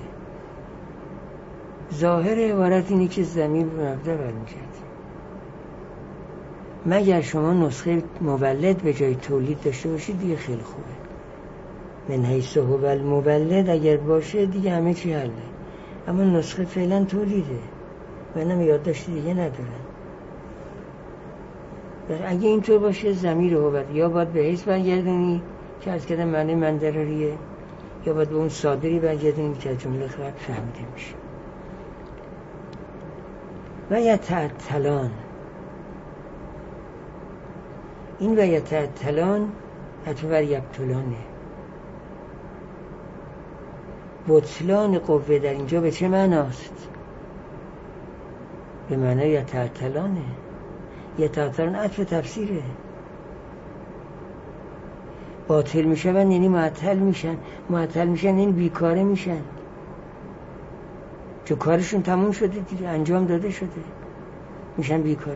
ظاهر عبارت اینه که ضمیر به مبدأ برمیگرده، مگر شما نسخه مولد به جای تولید داشته باشید دیگه خیلی خوبه. من حیث هو المولد اگر باشه دیگه همه چی حله، اما نسخه فعلا تولیده و منم یادداشت دیگه ندارم. اگه اینطور باشه ضمیر هو یا باید به حیث برگردونی که از کردن معنی مندراریه، یا باید به اون صادری برگردونی که از جمله خبر فهمیده میشه. و یتعطلان، این و یتعطلان حتی بر یبطلانه. بطلان قوه در اینجا به چه معناست؟ به معنی یتعطلانه. یتعطلان عطف تفسیره. باطل میشن یعنی معطل میشن، معطل میشن یعنی بیکاره میشن، چون کارشون تموم شده دیگه، انجام داده شده، میشن بیکاره.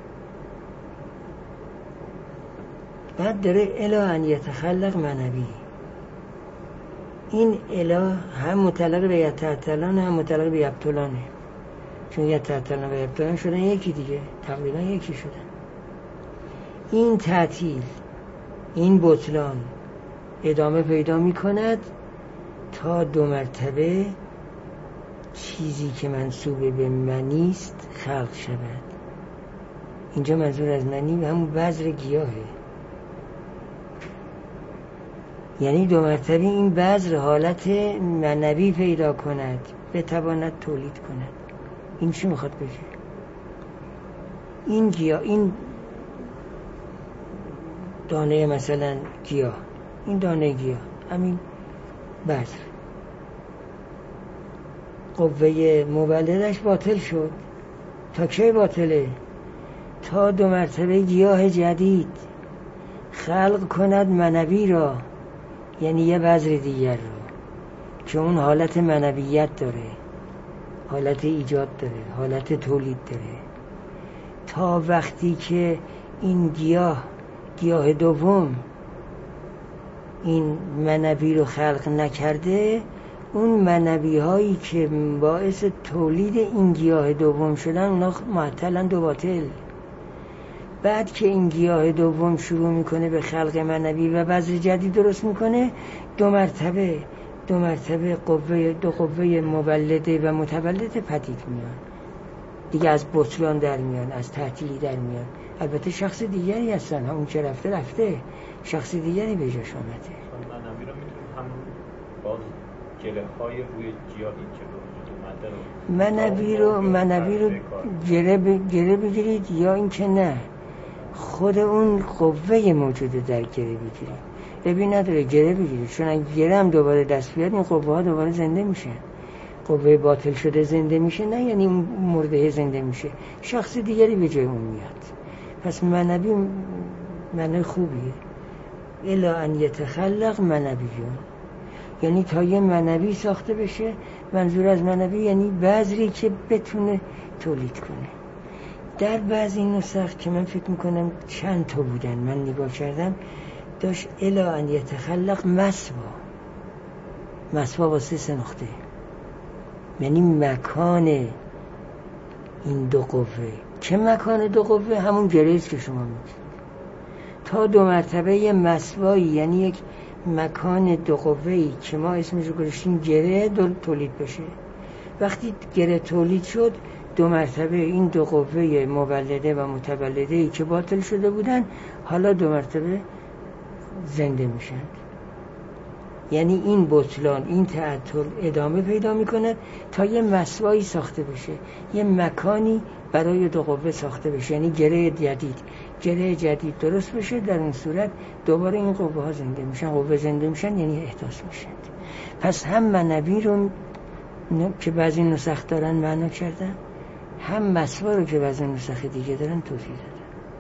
بعد داره الا ان یتخلق معنوی. این الا هم متعلق به یتعطلان هم متعلق به یبطلانه، چون یتعطلان و یبطلان شدن یکی دیگه، تقریبا یکی شدن. این تعطیل، این بطلان ادامه پیدا می کند تا 2 مرتبه چیزی که منسوب به منی است خلق شود. اینجا منظور از منی به همون بذر گیاهه، یعنی 2 مرتبه این بذر حالت معنوی پیدا کند، بتواند تولید کند. این چی میخواد بگه؟ این گیاه، این دانه مثلا گیاه، این دانه گیاه، همین بذر قوه مولدش باطل شد. تا کی باطله؟ تا 2 مرتبه گیاه جدید خلق کند معنوی را، یعنی یه بذر دیگر را که اون حالت معنویت داره، حالت ایجاد داره، حالت تولید داره. تا وقتی که این گیاه دوم این معنوی رو خلق نکرده، اون معنوی هایی که باعث تولید این گیاه دوم شدن اونا معطلند و باطل. بعد که این گیاه دوم شروع میکنه به خلق معنوی و بذر جدید درست میکنه، 2 مرتبه دو قوه مولده و متولده پدید میان دیگه، از بطلان در میان، از تعطیلی در میان. البته شخص دیگری هستن، اون که رفته شخص دیگری به جاش آمده. معنوی رو میتونیم همون باز گله های روی گیاه این که معنوی رو گره بگیرید، یا این که نه خود اون قوه موجوده در گره بگیرید. ببین نداره گره بگیرید، چون اگه گره هم دوباره دست بیاد این قوه ها دوباره زنده میشن. قوه باطل شده زنده میشه، نه یعنی اون مرده زنده میشه، شخص دیگری به جای اون میاد. پس معنوی معنی خوبیه. الا ان یتخلق معنویون، یعنی تا یه معنوی ساخته بشه. منظور از معنوی یعنی بذری که بتونه تولید کنه. در بعضی نسخ که من فکر میکنم چند تا بودن، من نگاه کردم، داشت الا ان یتخلق مسوا با 3 نقطه، یعنی مکان این 2 قوه که مکان دو قوه همون گره‌ایست که شما میگید. تا 2 مرتبه یه مسوایی، یعنی یک مکان دو قوه‌ای که ما اسمش رو گذاشتیم گره، تولید بشه. وقتی گره تولید شد 2 مرتبه این 2 قوه مولده و متولده‌ای که باطل شده بودن حالا 2 مرتبه زنده میشن. یعنی این بطلان، این تعطل ادامه پیدا میکنه تا یه مسوایی ساخته بشه، یه مکانی برای 2 قوه ساخته بشه، یعنی گره جدید درست بشه. در این صورت دوباره این قوه ها زنده میشن. قوه زنده میشن یعنی احداث میشن. پس هم منوی رو که بعضی نسخ دارن معنا کردن، هم مسوا رو که بعضی نسخ دیگه دارن توضیح دادن.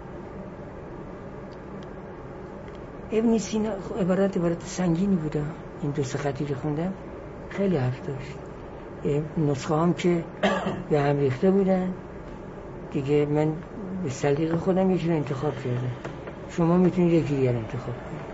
ابن سینا عبارت سنگینی بوده. این 2 خطی که خوندم خیلی حرف داشت. نسخه هم که به هم ریخته بودن دیگه، من به سلیقه خودم یکی رو انتخاب کردم. شما میتونید یکی دیگر انتخاب کنید.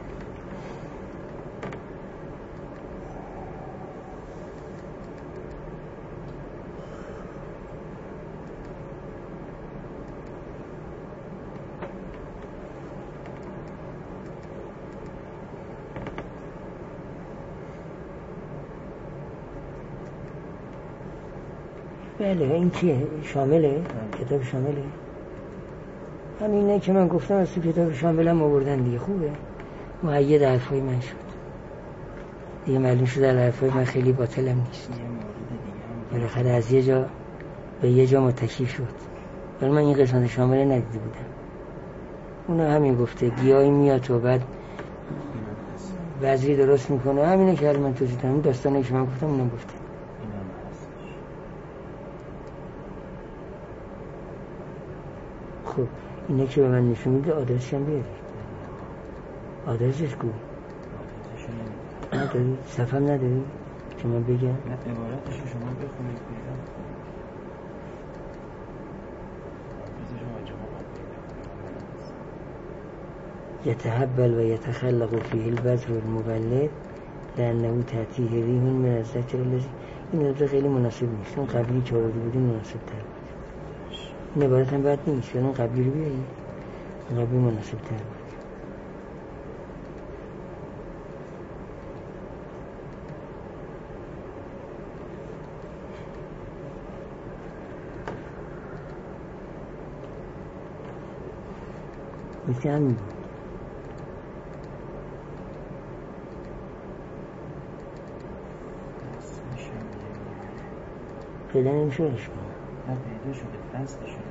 بله این چیه؟ شامله؟ کتاب شامله؟ همینه که من گفتم از تو کتاب شاملم آوردن دیگه. خوبه، مؤید حرفای من شد دیگه. معلوم شد در حرفای من خیلی باطلم نیست. بالاخره از یه جا به یه جا متکی شد. ولی من این قسمت شامله ندیده بودم. اونو همین گفته گیاهی میاد و بعد وزری درست میکنه. همینه که من توضیح دادم. داستانی که من گفتم اونم گفته. خب اینه که به من نشون میده. آدرسش هم بیارید. آدرسش کو؟ نداری؟ صفحه هم نداری؟ که من بگم؟ نه عبارتش رو شما بخونید بیرم. یتحبل و یتخلق فیه البذر المولد لأنه تأتیه ریح من الذکر الذی. این عبارت خیلی مناسب نیست. اون قبلی که آورده بودیم مناسب تر بود. این عبارت هم بد نیست. اون قبلی رو بیارید. اون قبلی مناسب تر بود. مثل همین بود. پیدا نمیشه اشکال. نه پیدا شده، فصل شده.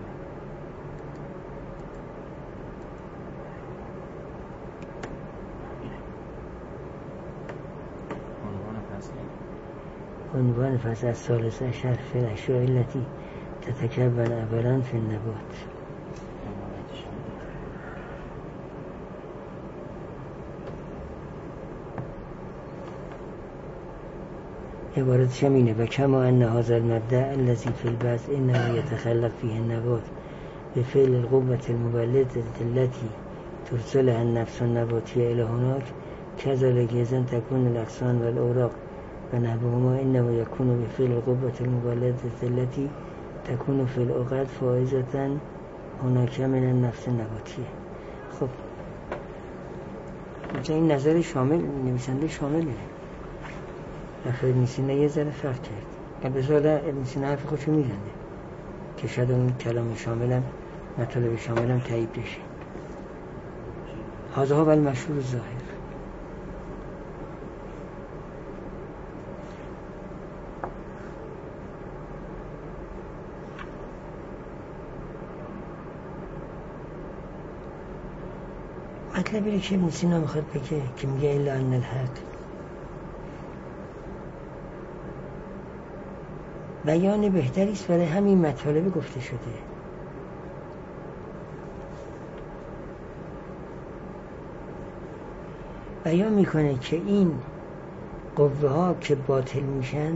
عنوان فصل از ثالثه شرح فی الاشیاء التي تتکون اولا فی النبات. عبارتش هم اینه: و کما ان هذا المبدأ الذي في البعث انما يتخلق فيه النبات بفعل القوة المولدة التي ترسلها النفس النباتية إلى هناك كذلك إذن تكون الأغصان والأوراق ونحوهما إنما يكون بفعل القوة المولدة التي تكون في العقد فائزة هناك من النفس النباتية. خب این نظر شامل نویسنده شامله. نفر ابن سینا یه ذره فرق کرد. البته ابن سینا حرف خودشو میزنه که شاید اون کلام شاملم مطالب شاملم تایید بشه. هذا هو المشهور الظاهر. مطلبی که ابن سینا میخواد بگه که میگه الا ان الحق، بیان بهتری است برای همین مطالب گفته شده. بیان میکنه که این قوه ها که باطل میشن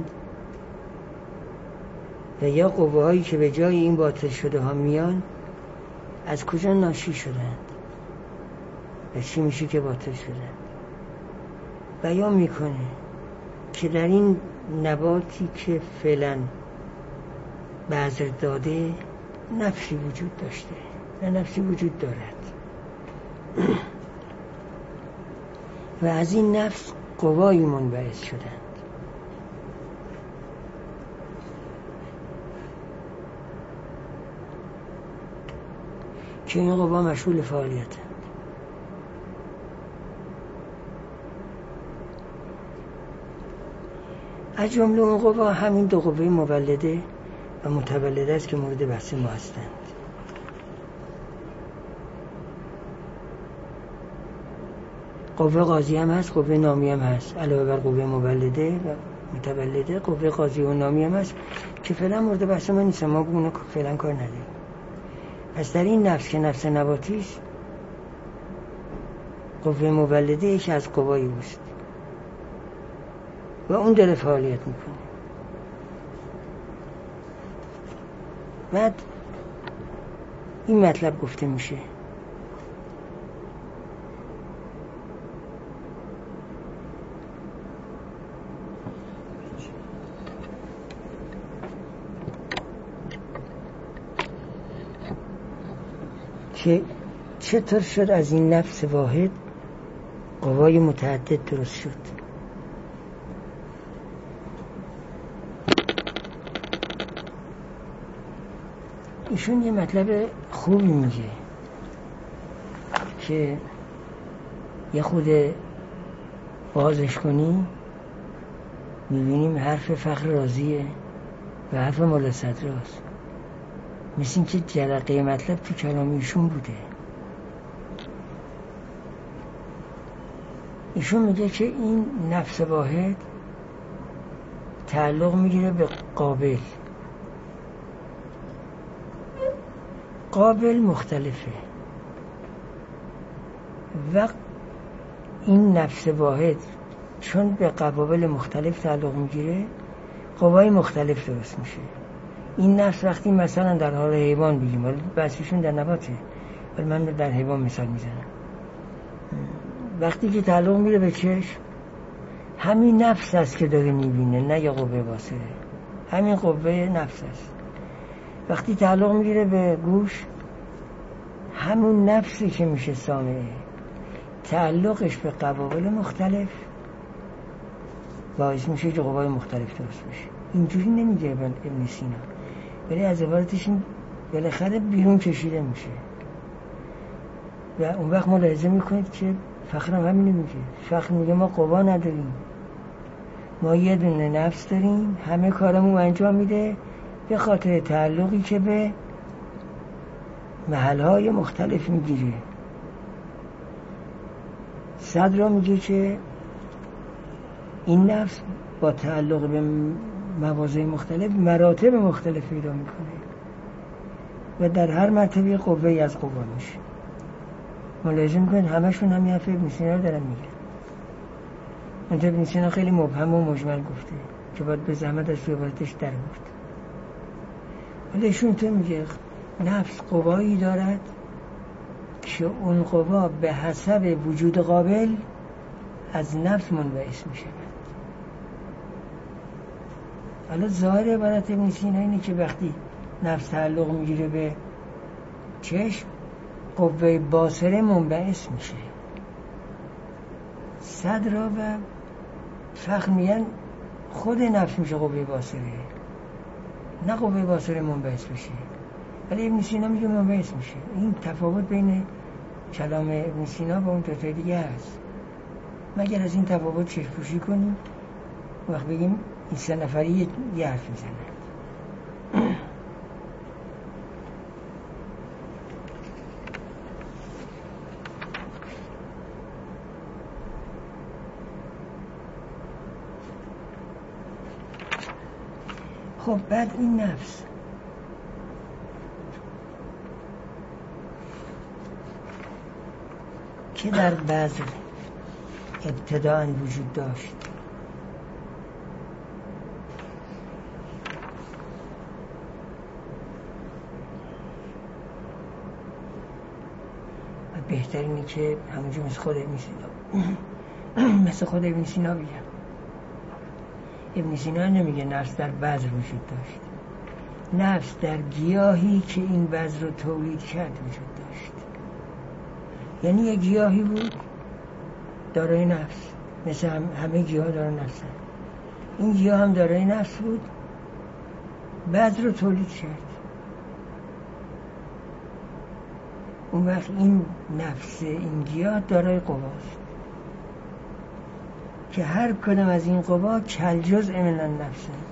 و یا قوه هایی که به جای این باطل شده ها میان از کجا ناشی شدند و چی میشه که باطل شدند. بیان میکنه که در این نباتی که فعلا بذر داده نفسی وجود داشته و نفسی وجود دارد و از این نفس قوایی منبعث شدند که این قوا مشغول فعالیتند. از جمله اون قوا همین دو قوه مولده و متولده است که مورد بحث ما هستند. قوه قاضی هم هست، قوه نامی هم هست، علاوه بر قوه مولده و متولده قوه قاضی و نامی هم هست که فعلا مورد بحث ما نیست، ما اونو فعلا کار نداریم. پس در این نفس که نفس نباتی است، قوه مولده یکی از قوای اوست و اون داره فعالیت میکنه. بعد این مطلب گفته میشه که چطور شد از این نفس واحد قوای متعدد درست شد. ایشون یه مطلب خوبی میگه که یه خود بازش کنی میبینیم حرف فخر رازیه و حرف مولا صدراست، مثل این که جرقه مطلب تو کلام ایشون بوده. ایشون میگه که این نفس واحد تعلق میگیره به قابل. قابل مختلفه و این نفس واحد چون به قوابل مختلف تعلق میگیره قوای مختلف درست میشه. این نفس وقتی مثلا در حال حیوان بگیم، ولی بحثشون در نباته، ولی من در حیوان مثال میزنم، وقتی که تعلق میره به چشم، همین نفس است که داره میبینه، نه یا قوه باصره، همین قوه نفس است. وقتی تعلق میگیره به گوش، همون نفسی که میشه سامعه، تعلقش به قوابل مختلف باعث میشه که قوای مختلف درست بشه. اینجوری نمیگه ابن سینا، ولی از عبارتش این بالاخره بیرون کشیده میشه و اون وقت ملاحظه میکنید که فخرم همینو میگه. فخر میگه ما قوا نداریم، ما یه دونه نفس داریم، همه کارمون انجام میده به خاطر تعلقی که به محلهای مختلف میگیره. صدرا میگه که این نفس با تعلق به مواضع مختلف مراتب مختلف پیدا میکنه و در هر مرتبه قوه‌ای از قوا میشه. ملاحظه میکنید همشون هم حرف ابن سینا رو دارن میگن. منتها ابن سینا خیلی مبهم و مجمل گفته که باید به زحمت از عبارتش در بود. ولی ایشون تو میگه نفس قوایی دارد که اون قوا به حسب وجود قابل از نفس منبعث میشه. حالا ظاهر عبارت ابن سینا اینه که وقتی نفس تعلق میگیره به چشم، قوه باصره منبعث میشه. صدرا و فخر میگن خود نفس میشه قوه باصره، نه قوه باصره منبعث بشه. ولی ابن سینا میگه منبعث میشه. این تفاوت بین کلام ابن سینا با اون دوتا دیگه هست. مگر از این تفاوت چشم پوشی کنیم وقت بگیم این سه نفری یه حرف میزنن. خب بعد این نفس که در بذر ابتداء وجود داشت، و بهترینه که همونجور مثل خود ابن سینا مثل خود ابن سینا بگم. ابن سینا نمیگه نفس در بذر وجود داشت، نفس در گیاهی که این بذر رو تولید کرد وجود داشت. یعنی یه گیاهی بود دارای نفس، مثل همه گیاه دارای نفس هم. این گیاه هم دارای نفس بود، بذر رو تولید کرد. اون وقت این نفس این گیاه دارای قواست که هر کدام از این قوا کل جزء من النفس هست.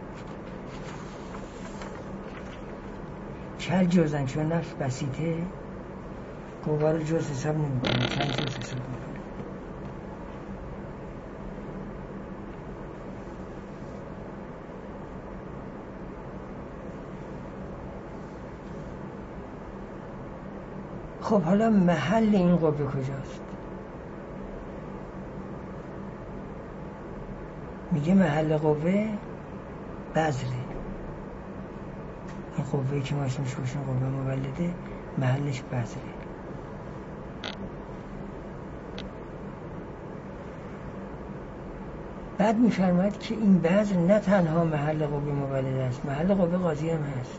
کل جزءن، چون نفس بسیطه قوا رو جز حساب نمی کنه، کل جز حساب می کنه. خب حالا محل این قوه کجاست؟ میگه محل قوه بذره. این قوه‌ای که ما اسمش گوشیم قوه مولده، محلش بذره. بعد میفرماید که این بذر نه تنها محل قوه مولده است، محل قوه قاضی هم هست.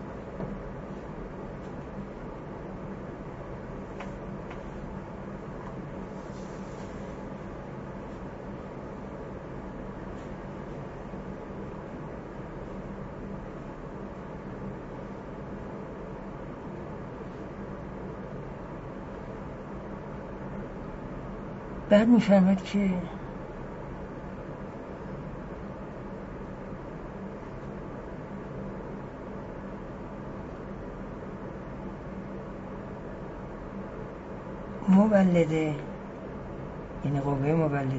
بعد میفرماید که مولده، یعنی قوه مولده،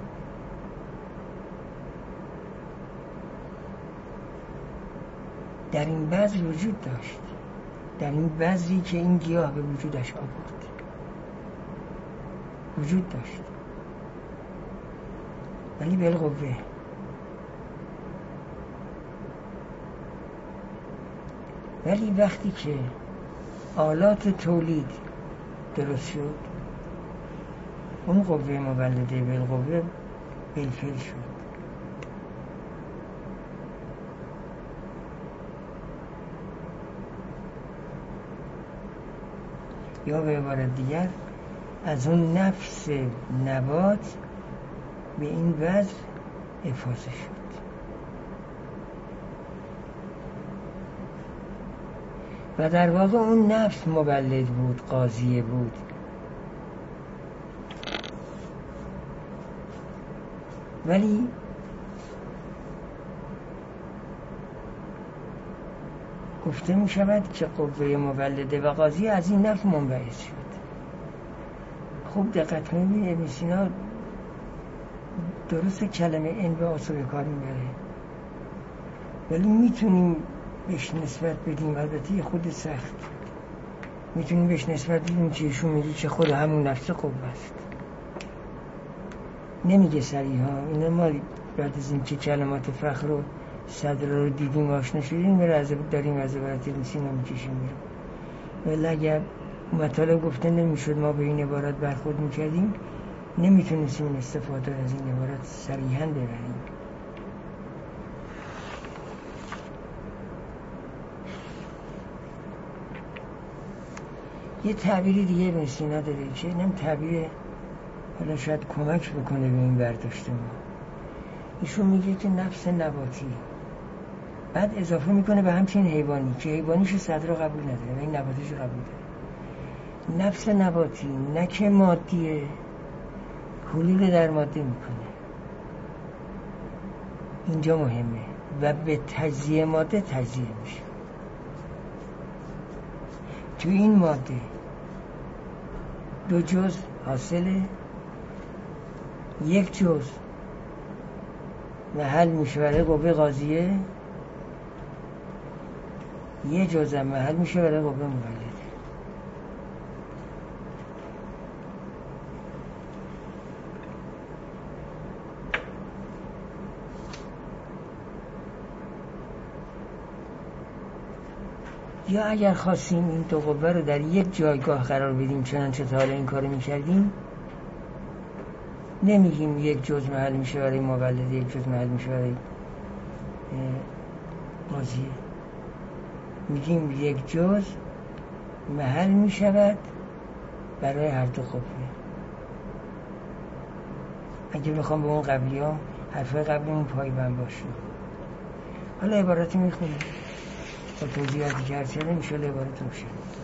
در این بذر وجود داشت، در این بذری که این گیاه به وجودش آورد وجود داشت، ولی بالقوه. ولی وقتی که آلات تولید درست شد، اون قوه مولده بالقوه بالفعل شد. یا به عبارت دیگر از اون نفس نبات به این بذر افاضه شد. و در واقع اون نفس مولد بود، قاضیه بود. ولی گفته می شود که قوه مولده و قاضیه از این نفس منبعث شد. خوب دقت کنید، ابن سینا درست کلمه این به آسوب کار میبره، ولی میتونیم بهش نسبت بدیم، البته یه خود سخت، میتونیم بهش نسبت بدیم که ایشون میگه که خود همون نفس قوه است. نمیگه صریحا. اینا ما بعد از این که کلمات فخر رو صدر رو دیدیم آشنا شدیم داریم از عبارت ابن سینا میکشیم میرم. ولی اگر مطالب گفته نمیشد ما به این عبارت برخورد میکردیم، نمیتونستیم این استفاده از این عبارت صریحاً ببریم. یه تعبیری دیگه ابن سینا داره که اینم تعبیر حالا شاید کمک بکنه به این برداشت ما. ایشون میگه که نفس نباتی، بعد اضافه میکنه به همچین حیوانی که حیوانیش صدر رو قبول نداره و این نباتیش رو قبول داره. نفس نباتی نه که مادیه، حلول در ماده میکنه، اینجا مهمه، و به تجزیه ماده تجزیه میشه. تو این ماده دو جزء حاصله، یک جزء محل میشه برای قوه قاضیه، یه جزء محل میشه برای قوه مولده. یا اگر خواستیم این دو قوه رو در یک جایگاه قرار بدیم چنانچه تا حالا این کارو میکردیم، نمیگیم یک جزء محل میشه برای مولده، یک جزء محل میشه برای قاضیه. میگیم یک جز محل میشود برای هر دو قوه. اگه بخوام به اون قبلی ها حرفای قبلی اون پایبند باشیم. حالا عبارتی میخونیم با توضیحاتی که هرچه نمیشاله عبارت روشه.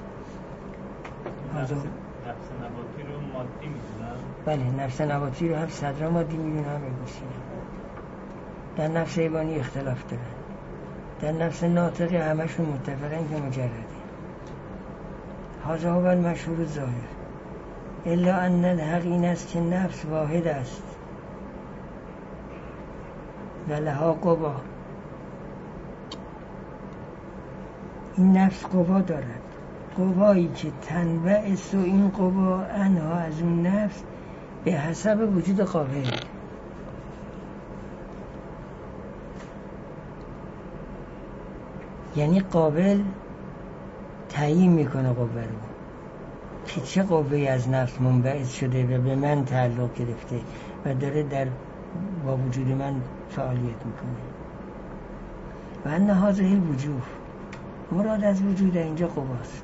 نفس نباتی رو مادی میدونم؟ بله، نفس نباتی رو هم صدر مادی میدونم هم اگوسینه. در نفس حیوانی اختلاف دارن. در نفس ناطقه همشون متفقن که مجرده. هذا هو المشهور ظاهر الا ان الحق این است که نفس واحد است و لها قوا. این نفس قوا دارد، قوایی که تنبعث و این قوا انها از اون نفس به حسب وجود قابل. یعنی قابل تعیین میکنه قوه رو که چه قوه‌ای از نفس منبعث شده و به من تعلق گرفته و داره با وجود من فعالیت میکنه. و ان هذه الوجوه، مراد از وجود اینجا قواست.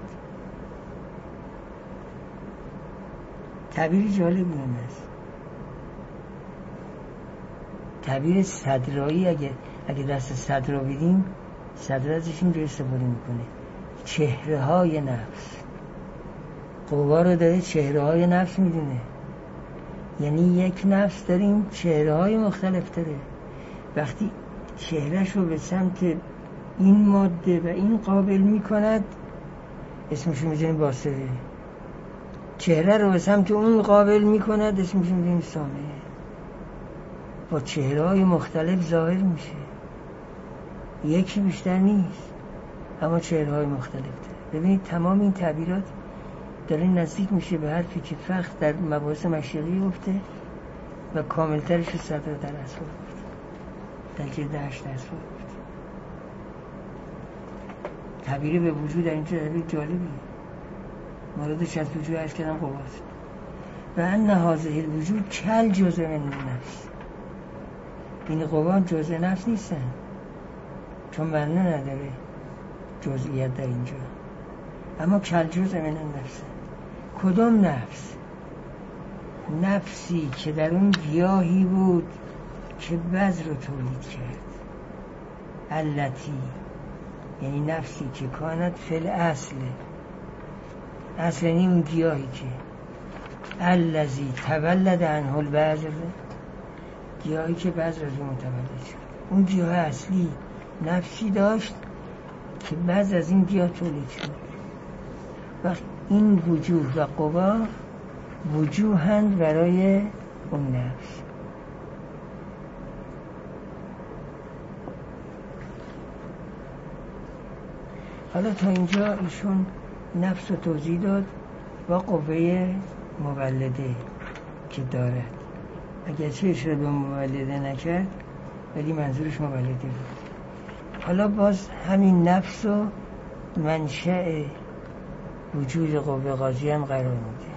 تعبیر جالبی است. تعبیر صدرایی اگه دست صدر رو بدیم، صدر ازش اینجا استفاده میکنه. چهره های نفس، قوا رو داره چهره های نفس میدونه. یعنی یک نفس داریم چهره های مختلف داره. وقتی چهرهش رو به سمت این ماده و این قابل میکند اسمشو میذاریم باصره. چهره رو به سمت اون قابل میکند اسمشو میذاریم سامعه. با چهره های مختلف ظاهر میشه. یکی بیشتر نیست اما چهره های مختلف داره. ببینید تمام این تعبیرات داره نزدیک میشه به حرفی که فقط در مباحث مشرقی گفته و کاملترش رو صدر در اصفار گفته، در جلد 8 اصفار گفته. تعبیری به وجود در اینجا تعبیر جالبی موردش از وجود عرض کردم قواست. و ان هذه الوجود کل جزء من النفس، این قوا جزء نفس نیستن چون معنی نداره جزئیت در اینجا، اما کل جزء من النفس. کدام نفس؟ نفسی که در اون گیاهی بود که بذر رو تولید کرد. التی یعنی نفسی که کانت فل اصل، اصل یعنی اون گیاهی که الذی تولد عنه البذر، گیاهی که بذر از اون متولد شد. اون گیاه اصلی نفسی داشت که بذر از این گیاه تولید شد. وقت این وجوه و قوا وجوهند برای اون نفس. حالا تا اینجا ایشون نفس رو توضیح داد و قوه مولده که دارد. اگرچه اشاره به مولده نکرد ولی منظورش مولده بود. حالا باز همین نفس و منشأ وجود قوه قاضی هم قرار میده.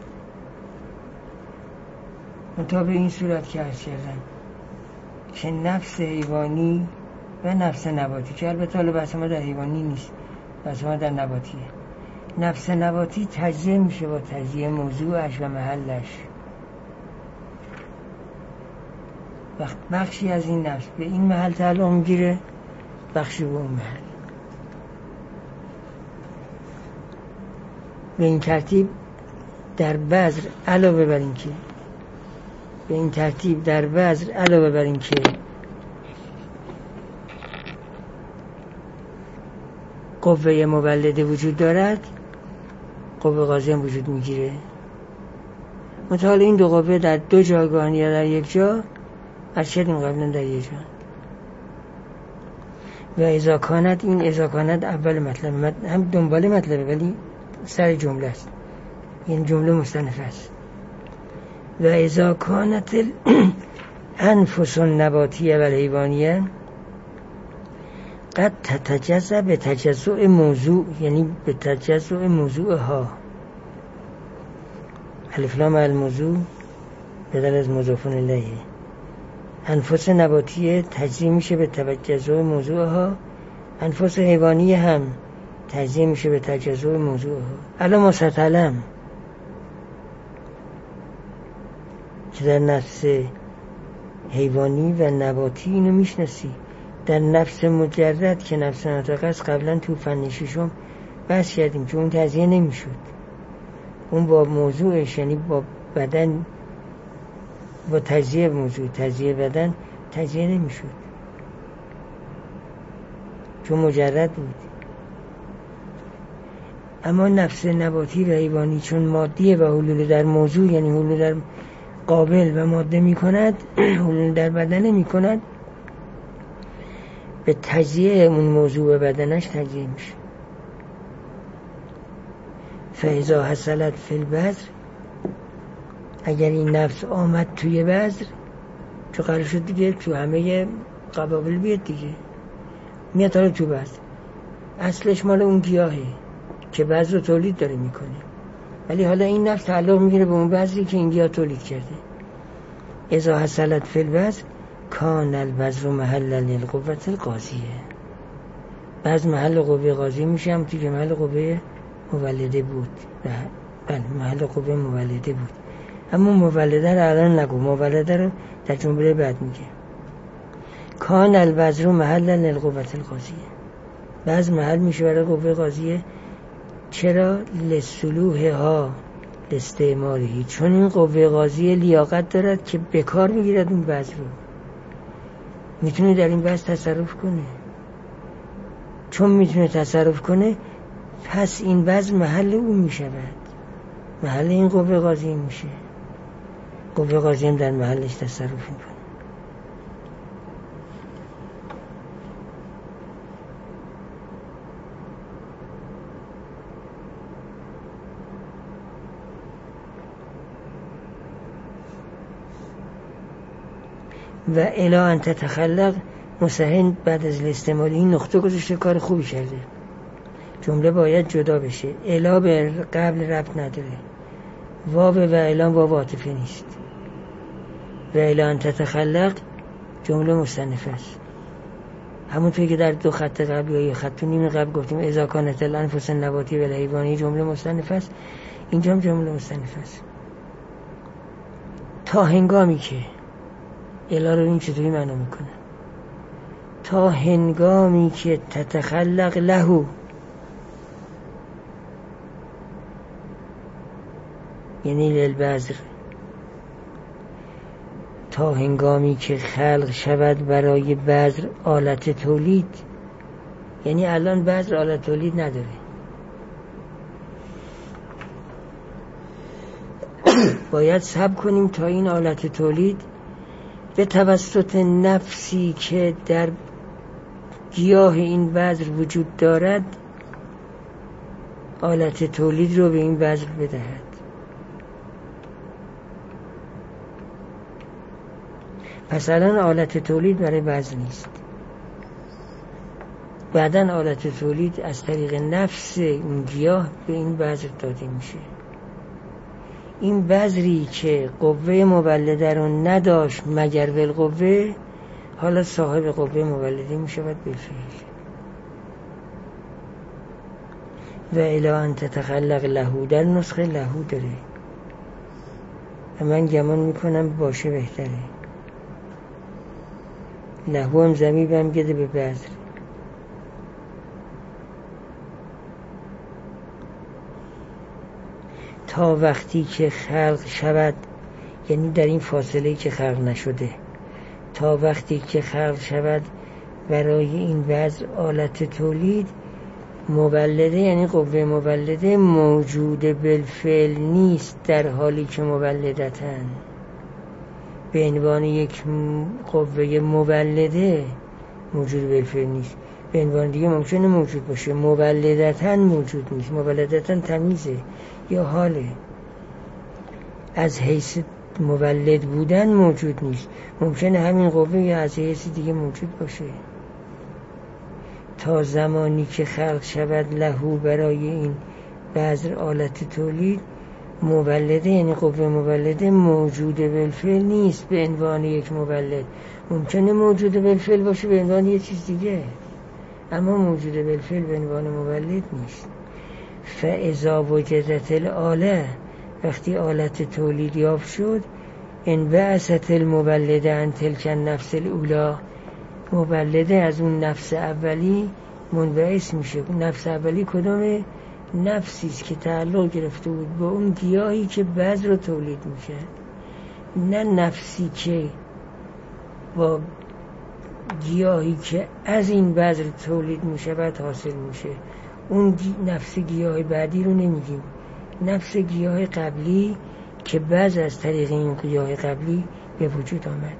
منتها به این صورت که عرض کردم که نفس حیوانی و نفس نباتی، که البته حالا بحث ما در حیوانی نیست، بحث ما در نباتیه. نفس نباتی تجزیه میشه با تجزیه موضوعش و محلش. وقت بخشی از این نفس به این محل تعلق میگیره، بخشی به اون محل. به این ترتیب در بذر علاوه بر این که قوه مولده وجود دارد، قوه قاضی هم وجود میگیره. متحال این دو قوه در دو جایگاه یا در یک جا، از شدیم قبلا در یک جا. و اذا کانت، این اذا کانت اول مطلب هم دنبال مطلبه ولی سر جمله است، این جمله مستنفه است. و اذا کانت الانفس النباتیه و الحیوانیه قد تتجزا به تجزع موضوع، یعنی به تجزع موضوع ها. الف لام الموضوع بدل از مضاف الیه. انفس نباتیه تجزیه میشه به تجزع موضوع ها. انفس حیوانی هم تجزیه میشه به تجزع موضوع ها. الان مسطلم که در نفس حیوانی و نباتی اینو میشناسی، در نفس مجرد که نفس ناطقه است قبلا تو فن ششم بحث کردیم که اون تجزیه نمیشد، اون با موضوعش یعنی با بدن، با تجزیه موضوع تجزیه بدن تجزیه نمیشد چون مجرد بود. اما نفس نباتی و حیوانی چون مادیه و حلول در موضوع یعنی حلول در قابل و ماده می کند حلول در بدنه می کند، به تجزیه اون موضوع بدنش تجزیه میشه. فاذا حصلت فی البذر، اگر این نفس آمد توی بذر، چون قرار شد دیگه تو همه قبابل بیاد دیگه، میاد حالا تو بذر، اصلش مال اون گیاهه که بذر رو تولید داره میکنه، ولی حالا این نفس تعلق میگیره به اون بذری که این گیاه تولید کرده. اذا حصلت فی البذر کان البذر محل للقوة القاضیه، بذر محل قوه قاضی میشه، هم توی محل قوه مولده بود. بله محل قوه مولده بود، اما مولده رو الان نگو، مولده رو در جمله بعد میگه. کان البذر محل للقوة القاضیه، بذر محل میشه برای قوه قاضیه. چرا؟ لسلوحها لاستعماله، چون این قوه قاضیه لیاقت دارد که بکار بگیرد اون بذر رو، میتونه در این بذر تصرف کنه. چون میتونه تصرف کنه پس این بذر محل اون میشود، محل این قوه قاضیه میشه، قوه قاضیه هم در محلش تصرف میکنه. و الی ان تتخلق، مسهن بعد از الاستعمال این نقطه گذاشته، کار خوبی کرده. جمله باید جدا بشه، الی به قبل ربط نداره، واو و الی واو عاطفه نیست. و الی ان تتخلق جمله مستأنفه است، همونطوری که در دو خط قبل یا خط و نیم قبل گفتیم اذا کانت الانفس النباتی و الحیوانی جمله مستأنفه است، اینجا هم جمله مستأنفه است. تا هنگامی که الی رو این چطوری معنا میکنه؟ تا هنگامی که تتخلق له، یعنی للبذر، تا هنگامی که خلق شود برای بذر آلت تولید، یعنی الان بذر آلت تولید نداره، باید صبر کنیم تا این آلت تولید به توسط نفسی که در گیاه این بذر وجود دارد آلت تولید رو به این بذر بدهد. پس الان آلت تولید برای بذر نیست، بعدن آلت تولید از طریق نفس این گیاه به این بذر داده میشه. این بذری که قوه مولده رو نداشت مگر بالقوه، حالا صاحب قوه مولده میشود بالفعل. و الی ان تتخلق له، در نسخه له داره و من گمان میکنم باشه بهتره، له هم ضمیر هم گده به بذر. تا وقتی که خلق شود، یعنی در این فاصله که خلق نشده، تا وقتی که خلق شود برای این بذر آلت تولید، مولده یعنی قوه مولده موجود بالفعل نیست، در حالی که مولدتن به عنوان یک قوه مولده موجود بالفعل نیست، به عنوان دیگه ممکنه موجود باشه، مولدتن موجود نیست. مولدتن تمیزه یا حاله، از حیث مولد بودن موجود نیست، ممکنه همین قوه یا از حیث دیگه موجود باشه. تا زمانی که خلق شود لهو برای این بذر آلت تولید، مولده یعنی قوه مولده موجود بالفعل نیست به عنوان یک مولد، ممکنه موجود بالفعل باشه به عنوان یک چیز دیگه، اما موجود بالفعل به عنوان مولد نیست. فاذا وجدت الاله، وقتی آلت تولید یافت شد، انبعثت المولده عن تلک النفس الاولی، مولده از اون نفس اولی منبعث میشه. نفس اولی کدومه؟ نفسی است که تعلق گرفته بود با اون گیاهی که بذر رو تولید میشه، نه نفسی که با گیاهی که از این بذر تولید میشه بعد حاصل میشه. اون نفس گیاه بعدی رو نمیگیم، نفس گیاه قبلی که بذر از طریق این گیاه قبلی به وجود آمد.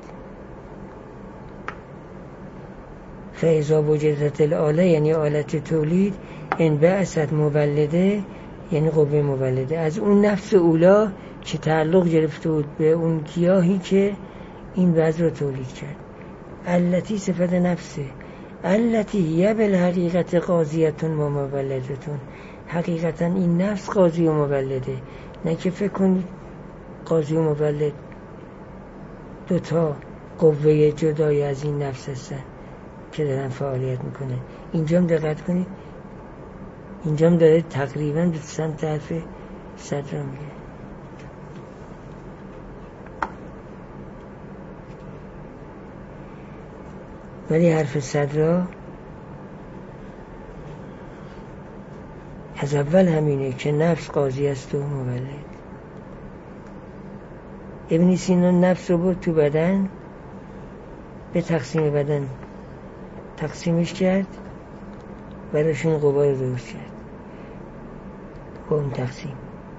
فاذا وجدت الاله یعنی آلت تولید، انبعثت مولده یعنی قوه مولده از اون نفس اولا که تعلق گرفته بود به اون گیاهی که این بذر رو تولید کرد. التی صفت نفسه، التی هی بالحقیقت قاضیتون و مولدتون، حقیقتا این نفس قاضی و مولده. نه که فکر کنید قاضی و مولد دوتا قوه جدای از این نفس هستن که دارن فعالیت میکنه. اینجام دقت کنید، اینجام داره تقریبا به سمت حرف صدرا میگه. ولی حرف صدرا از اول همینه که نفس قاضی است و مولد. ابن سینا نفس رو برد تو بدن، به تقسیم بدن تقسیمش کرد، براشون قوا رو درست کرد با اون تقسیم.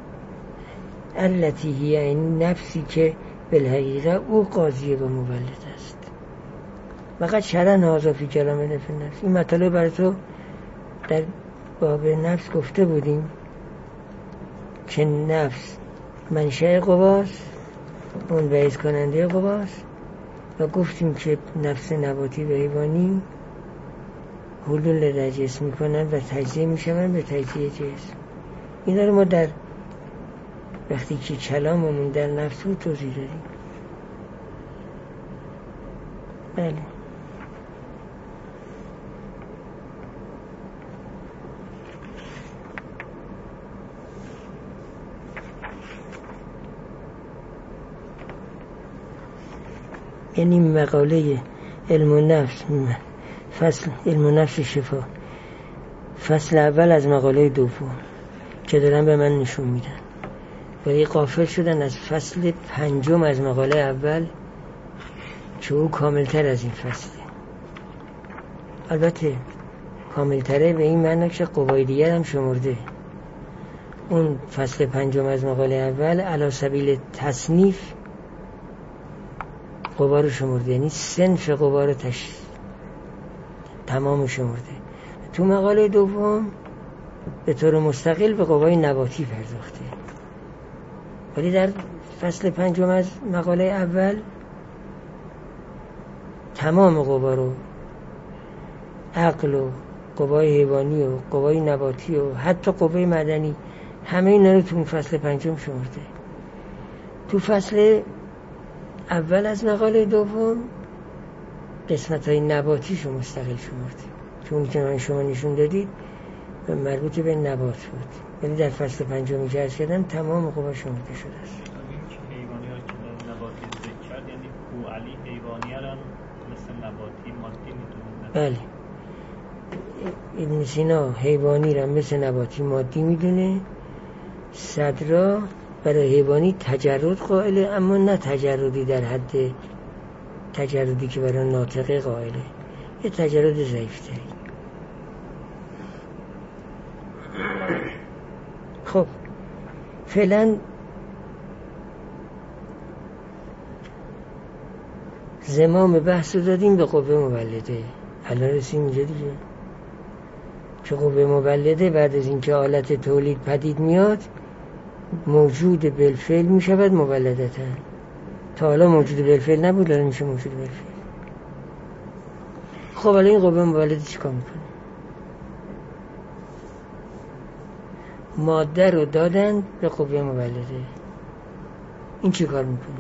التی هی این نفسی که بالحقیقه او قاضی و مولد است. فقط شرن هازا فی کلام نفس نفس. این مطالب برای تو در باب نفس گفته بودیم که نفس منشأ قواست، منبعث کننده قواست، و گفتیم که نفس نباتی و حیوانی حلول در جسم میکنن و تجزیه میشون به تجزیه جسم. اینا رو ما در وقتی که کلاممون در نفس رو توضیح دادیم. بله. یعنی مقاله علم النفس، فصل علم النفس شفا، فصل اول از مقاله دوم که دارن به من نشون میدن، ولی غافل شدن از فصل پنجم از مقاله اول که او کاملتر از این فصله. البته کاملتره به این معنی که قوای دیگر هم شمرده. اون فصل پنجم از مقاله اول علی سبیل تصنیف قوا رو شمرده، یعنی صنف قوا رو تمام شمرده. تو مقاله دوم به طور مستقل به قوای نباتی پرداخته، ولی در فصل پنجم از مقاله اول تمام قوا رو، عقل و قوای حیوانی و قوای نباتی و حتی قوای مدنی، همه اینا رو تو اون فصل پنجم شمرده. تو فصل اول از مقاله دوم قسمت‌های نباتیشو مستقل شمرده، چون که من شما نشون دادید مربوط به نبات بود، ولی در فصل پنجمی که عرض کردم تمام قوا شمرده شده است. این که حیوانی ها که نباتی ذکر کرد، یعنی کوعلی حیوانی ها مثل نباتی مادی میدونه؟ بله، ابن سینا حیوانی را مثل نباتی مادی میدونه. صدرا برای حیوانی تجرد قائله، اما نه تجردی در حد تجردی که برای ناطقه قائله، یه تجرد ضعیف‌تری. خب فعلا زمام بحث رو دادیم به قوه مولده. الان رسیم اینجا دیگه که قوه مولده بعد از اینکه آلت تولید پدید میاد موجود بالفعل می شود مولدتا. تا حالا موجود بالفعل نبود، الان میشه موجود بالفعل. خب الان این قوه مولده چیکار میکنه؟ ماده رو دادن به قوه مولده، این چی کار میکنه؟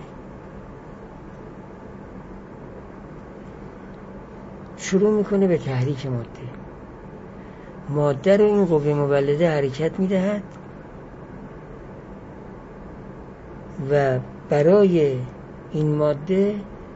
شروع میکنه به تحریک ماده. ماده رو این قوه مولده حرکت میدهد و برای این ماده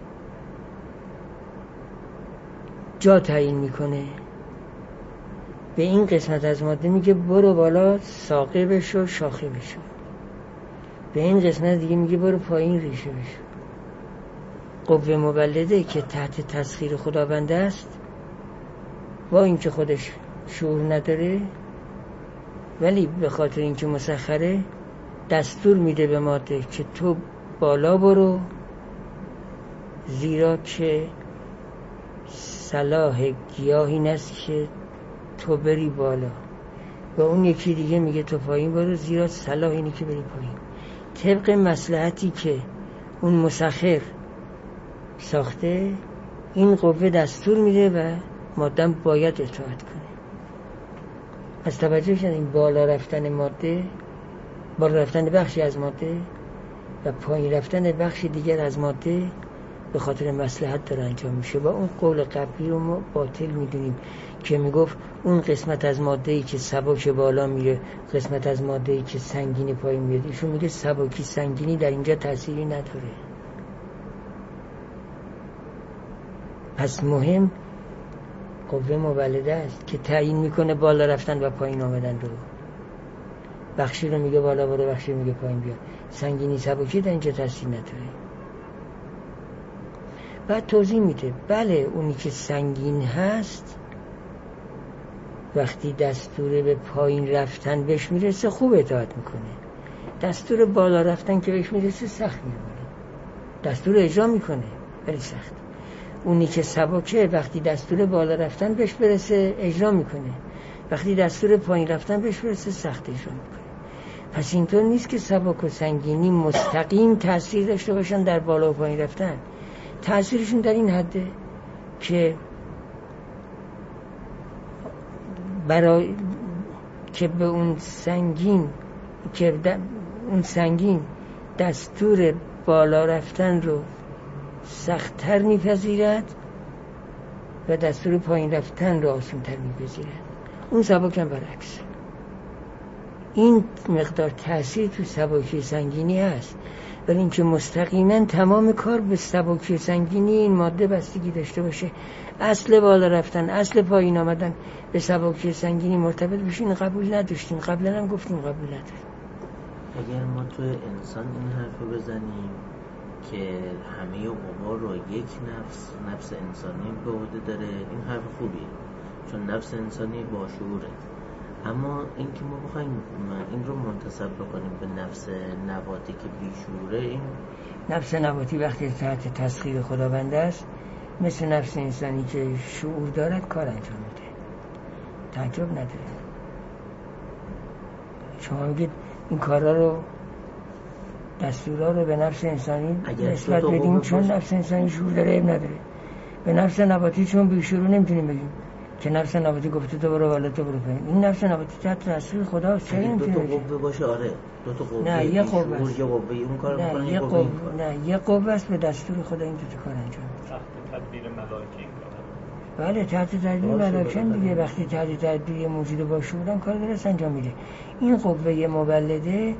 جا تعیین میکنه. به این قسمت از ماده میگه برو بالا ساقه بشو شاخه بشو، به این قسمت دیگه میگه برو پایین ریشه بشو. قوه مولده که تحت تسخیر خداوند است، با اینکه خودش شعور نداره ولی به خاطر اینکه مسخره دستور میده به ماده که تو بالا برو، زیرا که صلاح گیاهی نست که تو بری بالا. و اون یکی دیگه میگه تو پایین برو، زیرا صلاح اینه که بری پایین. طبق مصلحتی که اون مسخر ساخته، این قوه دستور میده و ماده باید اطاعت کنه. از توجه شد این بالا رفتن ماده، بالا رفتن بخشی از ماده و پایین رفتن بخشی دیگر از ماده به خاطر مصلحت داره انجام میشه. و اون قول قبلی رو ما باطل میدونیم که میگفت اون قسمت از ماده‌ای که سبک بالا میره، قسمت از ماده‌ای که سنگینی پایین میاد. ایشون میگه سبکی سنگینی در اینجا تأثیری نداره. پس مهم قوه مولده است که تعیین میکنه بالا رفتن و پایین آمدن رو. بخشی رو میگه بالا برو، بخشی رو میگه پایین بیا. سنگینی سبکی در اینجا تأثیر نداره. بعد توضیح میده بله اونی که سنگین هست وقتی دستور به پایین رفتن بهش میرسه خوب اطاعت میکنه، دستور بالا رفتن که بهش میرسه سخت میکنه. دستور اجرا میکنه ولی سخت. اونی که سبکه وقتی دستور بالا رفتن بهش برسه اجرا میکنه، وقتی دستور پایین رفتن بهش برسه سخت اجرا میکنه. پس اینطور نیست که سبک و سنگینی مستقیم تأثیر داشته باشن در بالا و پایین رفتن. تأثیرشون در این حده که برای که به اون سنگین دستور بالا رفتن رو سخت‌تر میپذیرد و دستور پایین رفتن رو آسان‌تر میپذیرد. اون سبک هم برعکس. این مقدار تأثیر تو سبکی سنگینی هست، ولی اینکه مستقیما تمام کار به سبکی سنگینی این ماده بستگی داشته باشه، اصل بالا رفتن اصل پایین آمدن به سبکی سنگینی مرتبط بشه، این قبول نداشتیم. قبلا هم گفتیم قبول نداریم. اگر ما تو انسان این حرف رو بزنیم که همه قوا رو یک نفس انسانی به عهده داره، این حرف خوبیه چون نفس انسانی باشعوره. اما این که ما بخوایم این رو منتسب بکنیم به نفس نباتی که بیشعوره، این نفس نباتی وقتی تحت تسخیر خداوند است مثل نفس انسانی که شعور دارد کار انجام میده، تعجب نداره. شما میگید این کارا رو دستورا رو به نفس انسانی نسبت بدیم چون نفس انسانی شعور داره عیب نداره. به نفس نباتی چون بیشعور نمیتونیم بگیم که نفس نباتی گفته تو برو بالا تو برو پایین. این نفس نباتی تحت تاثیر خداست. چرا نمیتونه دو تا قوه باشه؟ آره دو تا قوه. نه یه قوه است. یه قوه اون کارو میکنه، یه قوه نه یه قوه است به دستور خدا این دو تا کار انجام میده. تحت تدبیر ملائکه. بله تحت تدبیر ملائکه دیگه. وقتی تحت تدبیر موجود باشه بودن کار درست انجام میده. این قوه مولده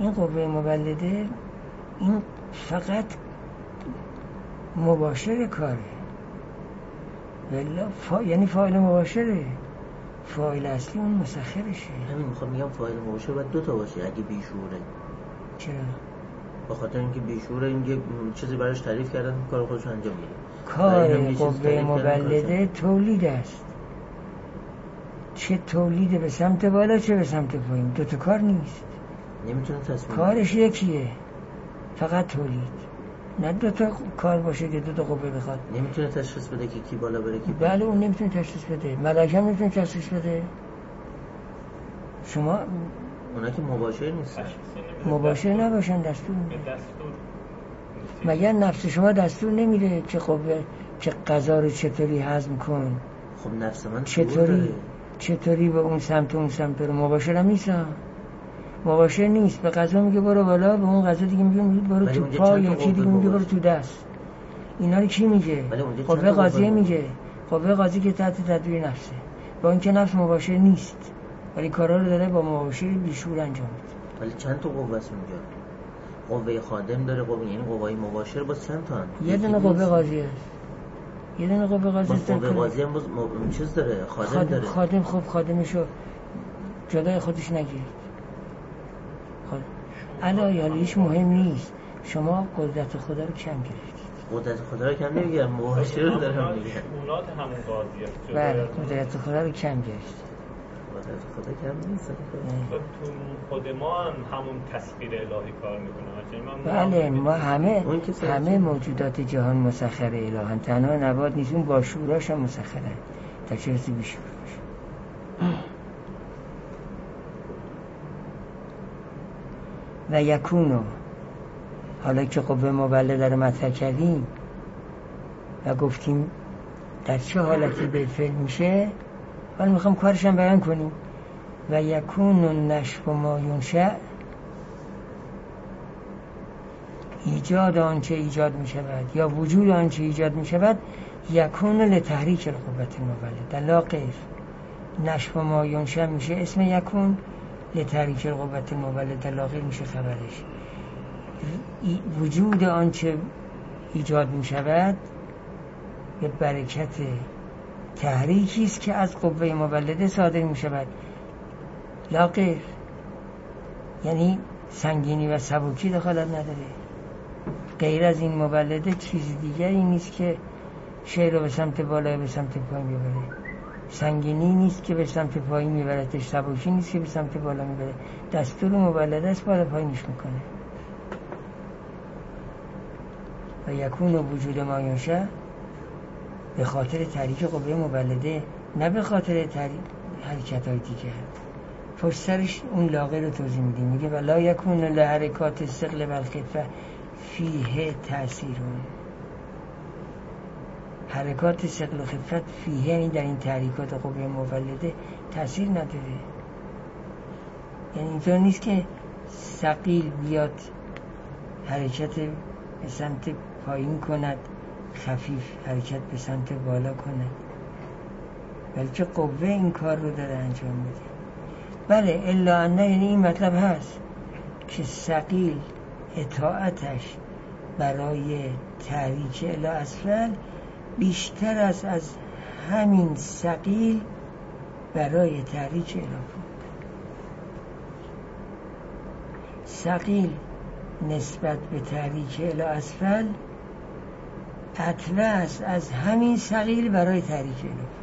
این فقط مباشر کاره، یعنی فاعل مباشره، فاعل اصلی اون مسخرشه. همین میخوام میگم فاعل مباشر باید دو تا باشه اگه بیشوره. چرا؟ به خاطر اینکه بیشوره این یه چیزی براش تعریف کردن کار خودش انجام میده. کار قوه مولده تولید است، چه تولید به سمت بالا چه به سمت پایین، دو تا کار نیست. نمیتونه تصمیم کارش یکیه، فقط تولید. نه دو تا کار باشه که دو تا قوه بخواد. نمیتونه تشخیص بده که کی بالا بره کی. بله اون نمیتونه تشخیص بده. ملائکه هم نمیتونه تشخیص بده. شما اونا که مباشر نیستن. مباشر نباشن دستور میده. مگر نفس شما دستور نمیده که قوه که غذا رو چطوری هضم کن؟ خب نفس من چطوری به اون سمت رو مباشر هم نیستم. مباشر نیست. به غذا میگه برو بالا، به اون غذا دیگه میگه برو تو پا، یا چی دیگه میگه برو تو دست. اینا رو کی میگه؟ قوه قاضی میگه. قوه قاضی که تحت تدبیر نفسه. با اینکه نفس مباشر نیست ولی کارها رو داره با مباشر بیشور انجام میده. ولی چند تا قوه است اونجا؟ قوه خادم داره، قوه یعنی قوه مباشر با چند تا؟ یه دونه قوه قاضی است. یه دونه قوه قاضی است. قوه قاضی هم چیز داره، خادم داره. خادم خب خادمشو جدای خودش نگیرید. علا هیچ مهم نیست. شما قدرت خدا رو کم گرفتید. قدرت خدا رو کم نمیگیرم، مباشر رو دارم میگم. شؤونات همون قاضی است. بله قدرت خدا رو کم گرفتید. قدرت خدا کم نیست. تو خود ما هم همون تصویر الهی کار میکنه. بله ما همه موجودات جهان مسخر الهن. تنها نبات نیست، اون با شوراش هم مسخره تا چه رسی بیشور باشه. و یکونو، حالا که قوه مولده رو مطرح کردیم و گفتیم در چه حالتی بالفعل میشه، ولی میخوام کارش هم بیان کنیم. و یکون نشو ما ینشأ، ایجاد آنچه ایجاد میشود یا وجود آنچه ایجاد میشود، یکون لتحریک القوة المولده لا غیر. نشو ما ینشأ میشه اسم یکون، لتحریک القوة المولده لا غیر میشه خبرش. وجود آنچه ایجاد میشود به برکت تحریکی است که از قوه مولده صادر میشود لا غیر. یعنی سنگینی و سبکی دخالت نداره. غیر از این مولده چیز دیگری نیست که شی رو به سمت بالا به سمت پایین ببره. سنگینی نیست که به سمت پایین میبرتش، سبکی نیست که به سمت بالا میبره. دستور مولده است بالا پایینش میکنه. و یکون وجود ما ینشأ به خاطر تحریک قوه مولده، نه به خاطر حرکت های دیگر. پشت سرش اون لاغه رو توضیح میدیم، میگه ولا یکون لحرکات الثقل والخفه فیه تأثیرون. حرکات ثقل و خفت فیه یعنی در این تحریکات قوه مولده تأثیر نداره. یعنی اینطور نیست که ثقیل بیاد حرکت به سمت پایین کند، خفیف حرکت به سمت بالا کند، بلکه قوه این کار رو داره انجام میده. بله الا انه، یعنی این مطلب هست که ثقیل اطاعتش برای تحریک الی اسفل بیشتر است از همین ثقیل برای تحریک الی فوق. ثقیل نسبت به تحریک الی اسفل اطلع است از همین ثقیل برای تحریک الی فوق.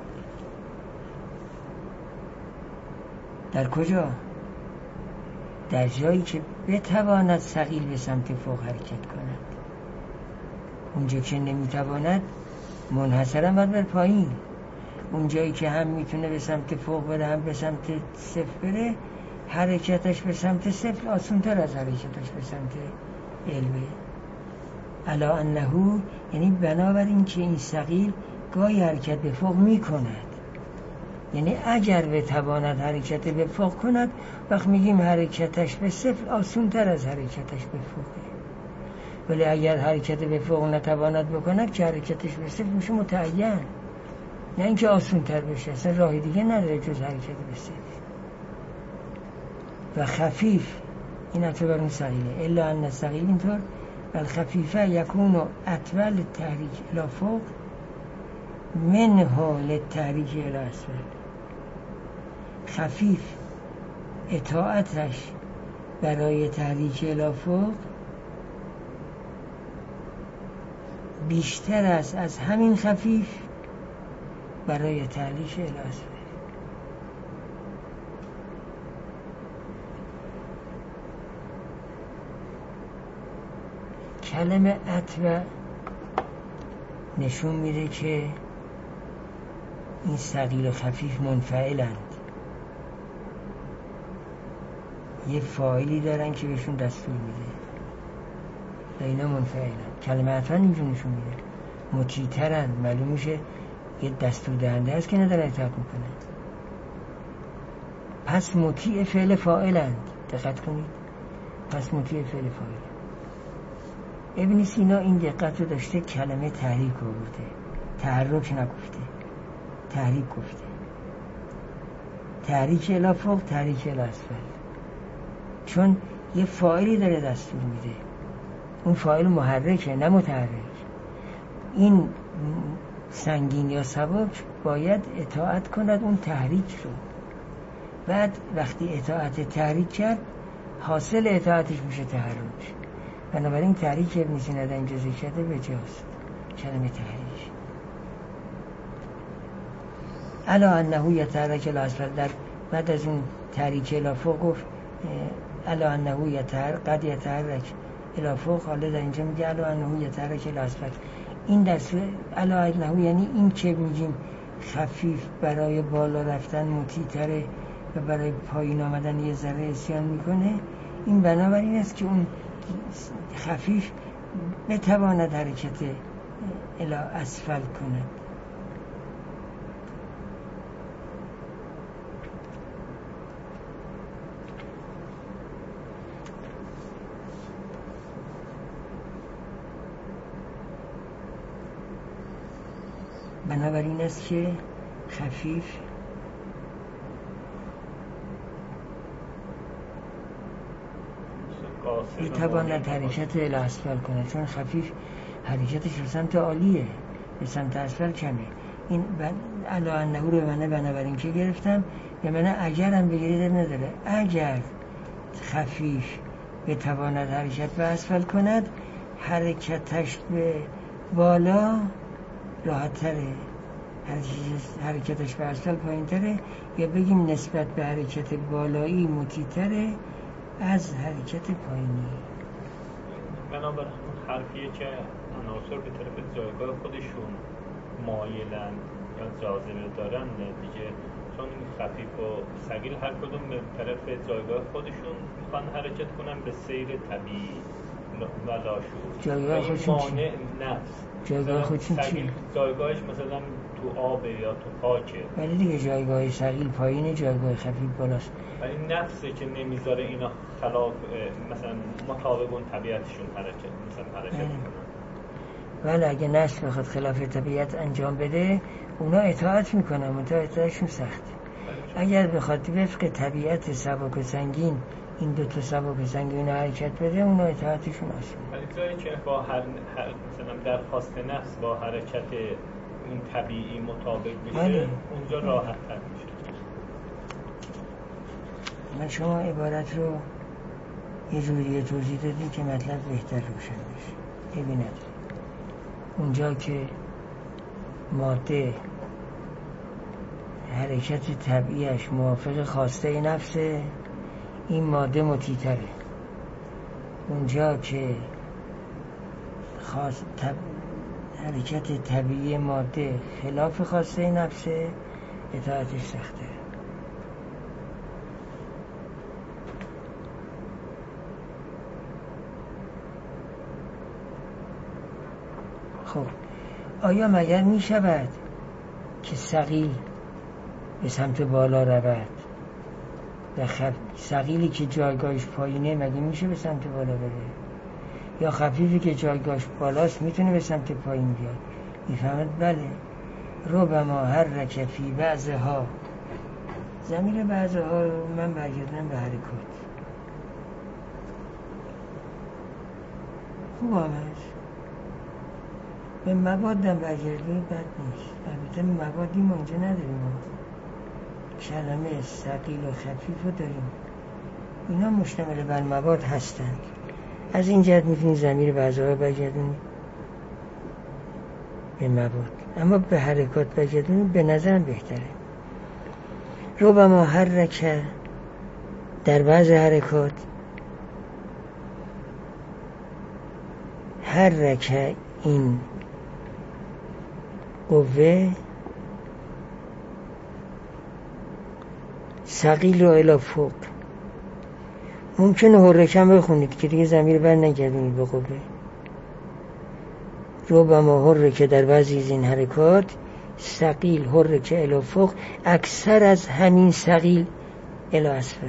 در کجا؟ در جایی که بتواند ثقیل به سمت فوق حرکت کند. اونجا که نمیتواند منحصرا باید بر پایین. اون جایی که هم میتونه به سمت فوق بره هم به سمت صفر بره، حرکتش به سمت صفر آسان‌تر از حرکتش به سمت علوه. علا انه، یعنی بنابراین که این ثقیل گاهی حرکت به فوق میکند. یعنی اگر بتواند حرکت به فوق کند، وقت میگیم حرکتش به صفر آسان‌تر از حرکتش به فوقه. ولی اگر حرکت به فوق نتواند بکند که حرکتش به صفر میشه متعین، نه اینکه آسان‌تر بشه، اصلا راه دیگه نداره جز حرکت به صفر. و خفیف این عطبه بر اون ثقیله، الا ان ثقیل اینطور و الخفیفه یکون اطول للتحریک الی فوق منه للتحریک الی اسفل. خفیف اطاعتش برای تحریک الی فوق بیشتر است از همین خفیف برای تحریک الی اسفل. کلمه اطوع نشون میده که این ثقیل و خفیف منفعلند، یه فاعلی دارن که بهشون دستور میده و اینا منفعلند. کلمه اطوع اینجور نشون میده مطیع‌ترن، معلوم میشه یه دستور دهنده هست که نداره اطاعت میکنه. پس مطیع فعل فاعلند، دقت کنید، پس مطیع فعل فاعل. ابن سینا این دقت رو داشته، کلمه تحریک رو گفته، تحرک نگفته، تحریک گفته. تحریک الی فوق، تحریک الی اسفل، چون یه فاعلی داره دستور میده، اون فاعل محرکه نه متحرک. این سنگین یا سبک باید اطاعت کند اون تحریک رو. بعد وقتی اطاعت تحریک کرد حاصل اطاعتش میشه تحرک. بنابراین تحریک ابن سینا در اینجا ذکر کرده بجاست کلمه تحریک. الا انه یتحرک الی اسفل، در بعد از اون تحریک الی فوق گفت الا انه قد یتحرک الی فوق، حالا در اینجا میگه الا انه یتحرک الی اسفل. این در الا انه یعنی این که میگیم خفیف برای بالا رفتن مطیع تره و برای پایین آمدن یه ذره عصیان میکنه، این بنابراین است که اون خفیف بتواند حرکت الی اسفل کند. بنابراین است که خفیف میتواند حرکت الی اسفل کنه، چون خفیف حرکتش به سمت عالیه، به سمت اسفل کمه. این الا انه رو به معنی بنابراین که گرفتم، به معنی اگر هم بگیرید نداره. اگر خفیف بتواند حرکت به اسفل کند، حرکتش به بالا راحت تره، حرکتش به اسفل پایین تره، یا بگیم نسبت به حرکت بالایی مطیع تره از حرکت پایینی. بنابراین حرفیه که عناصر به طرف جایگاه خودشون مایلن یا جاذبه دارن دیگه، چون این خفیف و ثقیل هر کدوم به طرف جایگاه خودشون میخوان حرکت کنن به سیر طبیعی و لاشعور. جایگاه خودشون چیه؟ نفس جایگاه خودشون چیه؟ جایگاهش مثلا تو آبه یا تو خاکه. ولی دیگه جایگاه ثقیل پایینه، جایگاه خفیف بالاست. ولی نفسه که نمیذاره اینا خلاف مثلا مطابق اون طبیعتشون حرکت کنن. ولی اگه نفس بخواد خلاف طبیعت انجام بده، اونا اطاعت میکنن، منتها اطاعتشون سخته. اگر بخواد وفق طبیعت سبک و سنگین این دو تا سبک و سنگین حرکت بده، اونا اطاعتشون آسونه. ولی جایی که با مثلا درخواست نفس با حرکت این طبیعی مطابق بشه، اونجا راحت تر میشه. من شما عبارت رو یه جوری توضیح دادی که مطلب بهتر روشن بشه. ببینید اونجا که ماده حرکت طبیعیش موافق خواسته نفسه، این ماده مطیع تره. اونجا که حرکت طبیعی ماده خلاف خواسته نفسه، اطاعتش سخته. خب آیا مگر می شود که ثقیل به سمت بالا رود و ثقیلی که جایگاهش پایینه مگه میشه به سمت بالا بره؟ یا خفیفی که جایگاهش بالاست میتونه به سمت پایین بیاد؟ میفهمد؟ بله. ربما حرک فی بعضها، ضمیر بعضها رو من برگردم به حرکات. خوب آمد به موادم برگردیم، بد نیست. البته موادی ما اینجا نداریم، کلمه ثقیل و خفیف رو داریم، اینا مشتمل بر مواد هستند. از این جهت میتونید ضمیر بعضها برگردونید به مواد، اما به حرکات برگردونید به نظرم بهتره. ربما حرکه، در بعض حرکات حرکه این قوه ثقیل رو الی فوق. ممکنه حرکم بخونید که دیگه ضمیر بر نگردونید به قوه. ربما حرکه، در بعضی از این حرکات ثقیل حرکه الی فوق، اکثر از همین ثقیل الی اسفل.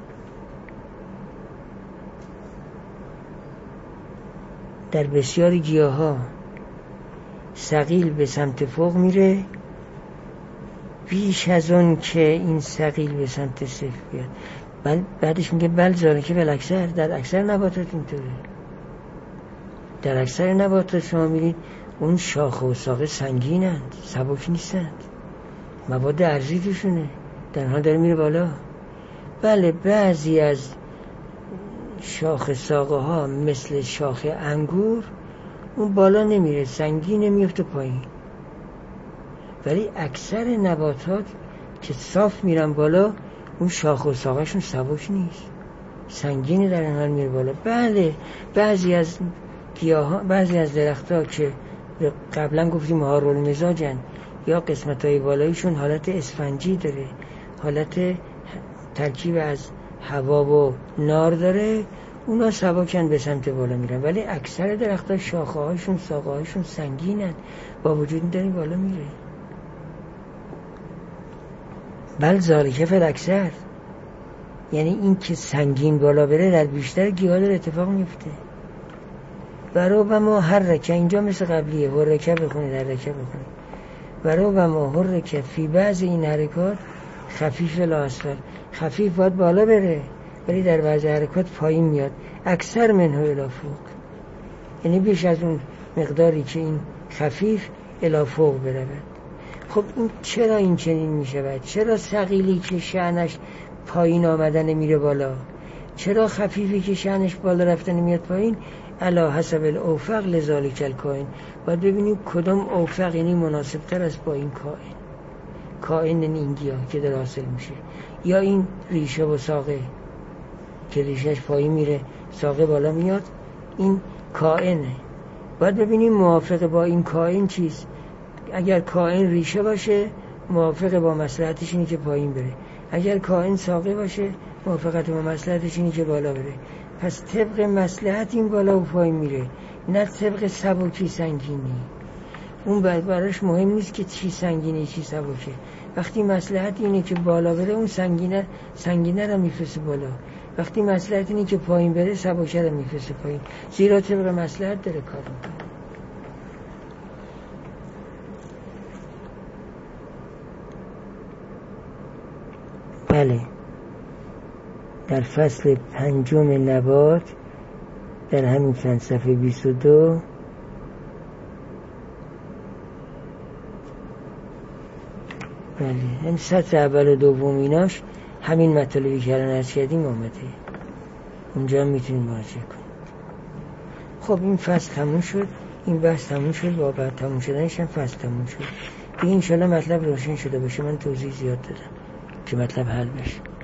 در بسیاری گیاها ثقیل به سمت فوق میره، بیش از اون که این ثقیل به سمت صفر بیاد. بعدش میگه بل ذالک بالاکثر، در اکثر نباتات اینطوره. در اکثر نباتات شما میرید اون شاخه و ساقه سنگینند، سبک نیستند، مواد ارزی توشونه، در حال داره میره بالا. بله بعضی از شاخه ساقه ها مثل شاخه انگور اون بالا نمیره، سنگینه، میفته پایین. ولی اکثر نباتات که صاف میرن بالا اون شاخه و ساقهشون سبک نیست، سنگینه، در این حال میره بالا. بله بعضی از گیاها، بعضی از درختها که قبلا گفتیم مهارول مزاجن یا قسمت‌های بالاییشون حالت اسفنجی داره، حالت ترکیب از هوا و نار داره، اونا سبکن به سمت بالا میرن. ولی اکثر درختها شاخه هاشون ساقه هاشون سنگینن، با وجود داره بالا میره. بل ذالک فی الاکثر، یعنی این که سنگین بالا بره در بیشتر گیاه داره اتفاق میفته. و ربما حرکه، اینجا مثل قبلیه حرکه بخونید، حرکه بخونید. و ربما حرکه فی بعض این حرکات خفیف لا اسفل، خفیف باید بالا بره ولی در بعض حرکات پایین میاد. اکثر منه الی فوق، یعنی بیش از اون مقداری که این خفیف الی فوق برود. خب این چرا این چنین میشود؟ چرا ثقیلی که شأنش پایین آمدن میره بالا؟ چرا خفیفی که شأنش بالا رفتن میاد پایین؟ علی حسب الاوفق لذالک الکائن. باید ببینیم کدام اوفق یعنی مناسب تر است با این کائن این گیاه که در حاصل میشه، یا این ریشه و ساقه که ریشهش پایین میره ساقه بالا میاد، این کائنه. باید ببینیم موافق با این کائن چیست. اگر کائن ریشه باشه موافق با مصلحتش اینه که پایین بره، اگر کائن ساقه باشه موافقت با مصلحتش اینه که بالا بره. پس طبق مصلحت این بالا و پایین میره، نه طبق سبکی سنگینی. اون براش مهم نیست که چی سنگینه چی سبکه. وقتی مصلحت اینه که بالا بره اون سنگینه رو میفرسته بالا، وقتی مصلحت اینه که پایین بره سبکه رو میفرسته پایین، زیرا طبق مصلحت داره کار میکنه. بله در فصل 5 نبات در همین چند صفحه 22 بله این سطر اول و دوم ایناش همین مطالبی که الان عرض کردیم آمده، اونجا میتونید مراجعه کنید. خب این فصل تموم شد، این بحث تموم شد و بعد تموم شدنش هم فصل تموم شد. دیگه انشالله مطلب روشن شده باشه. من توضیح زیاد دادم که مطلب حل بشه.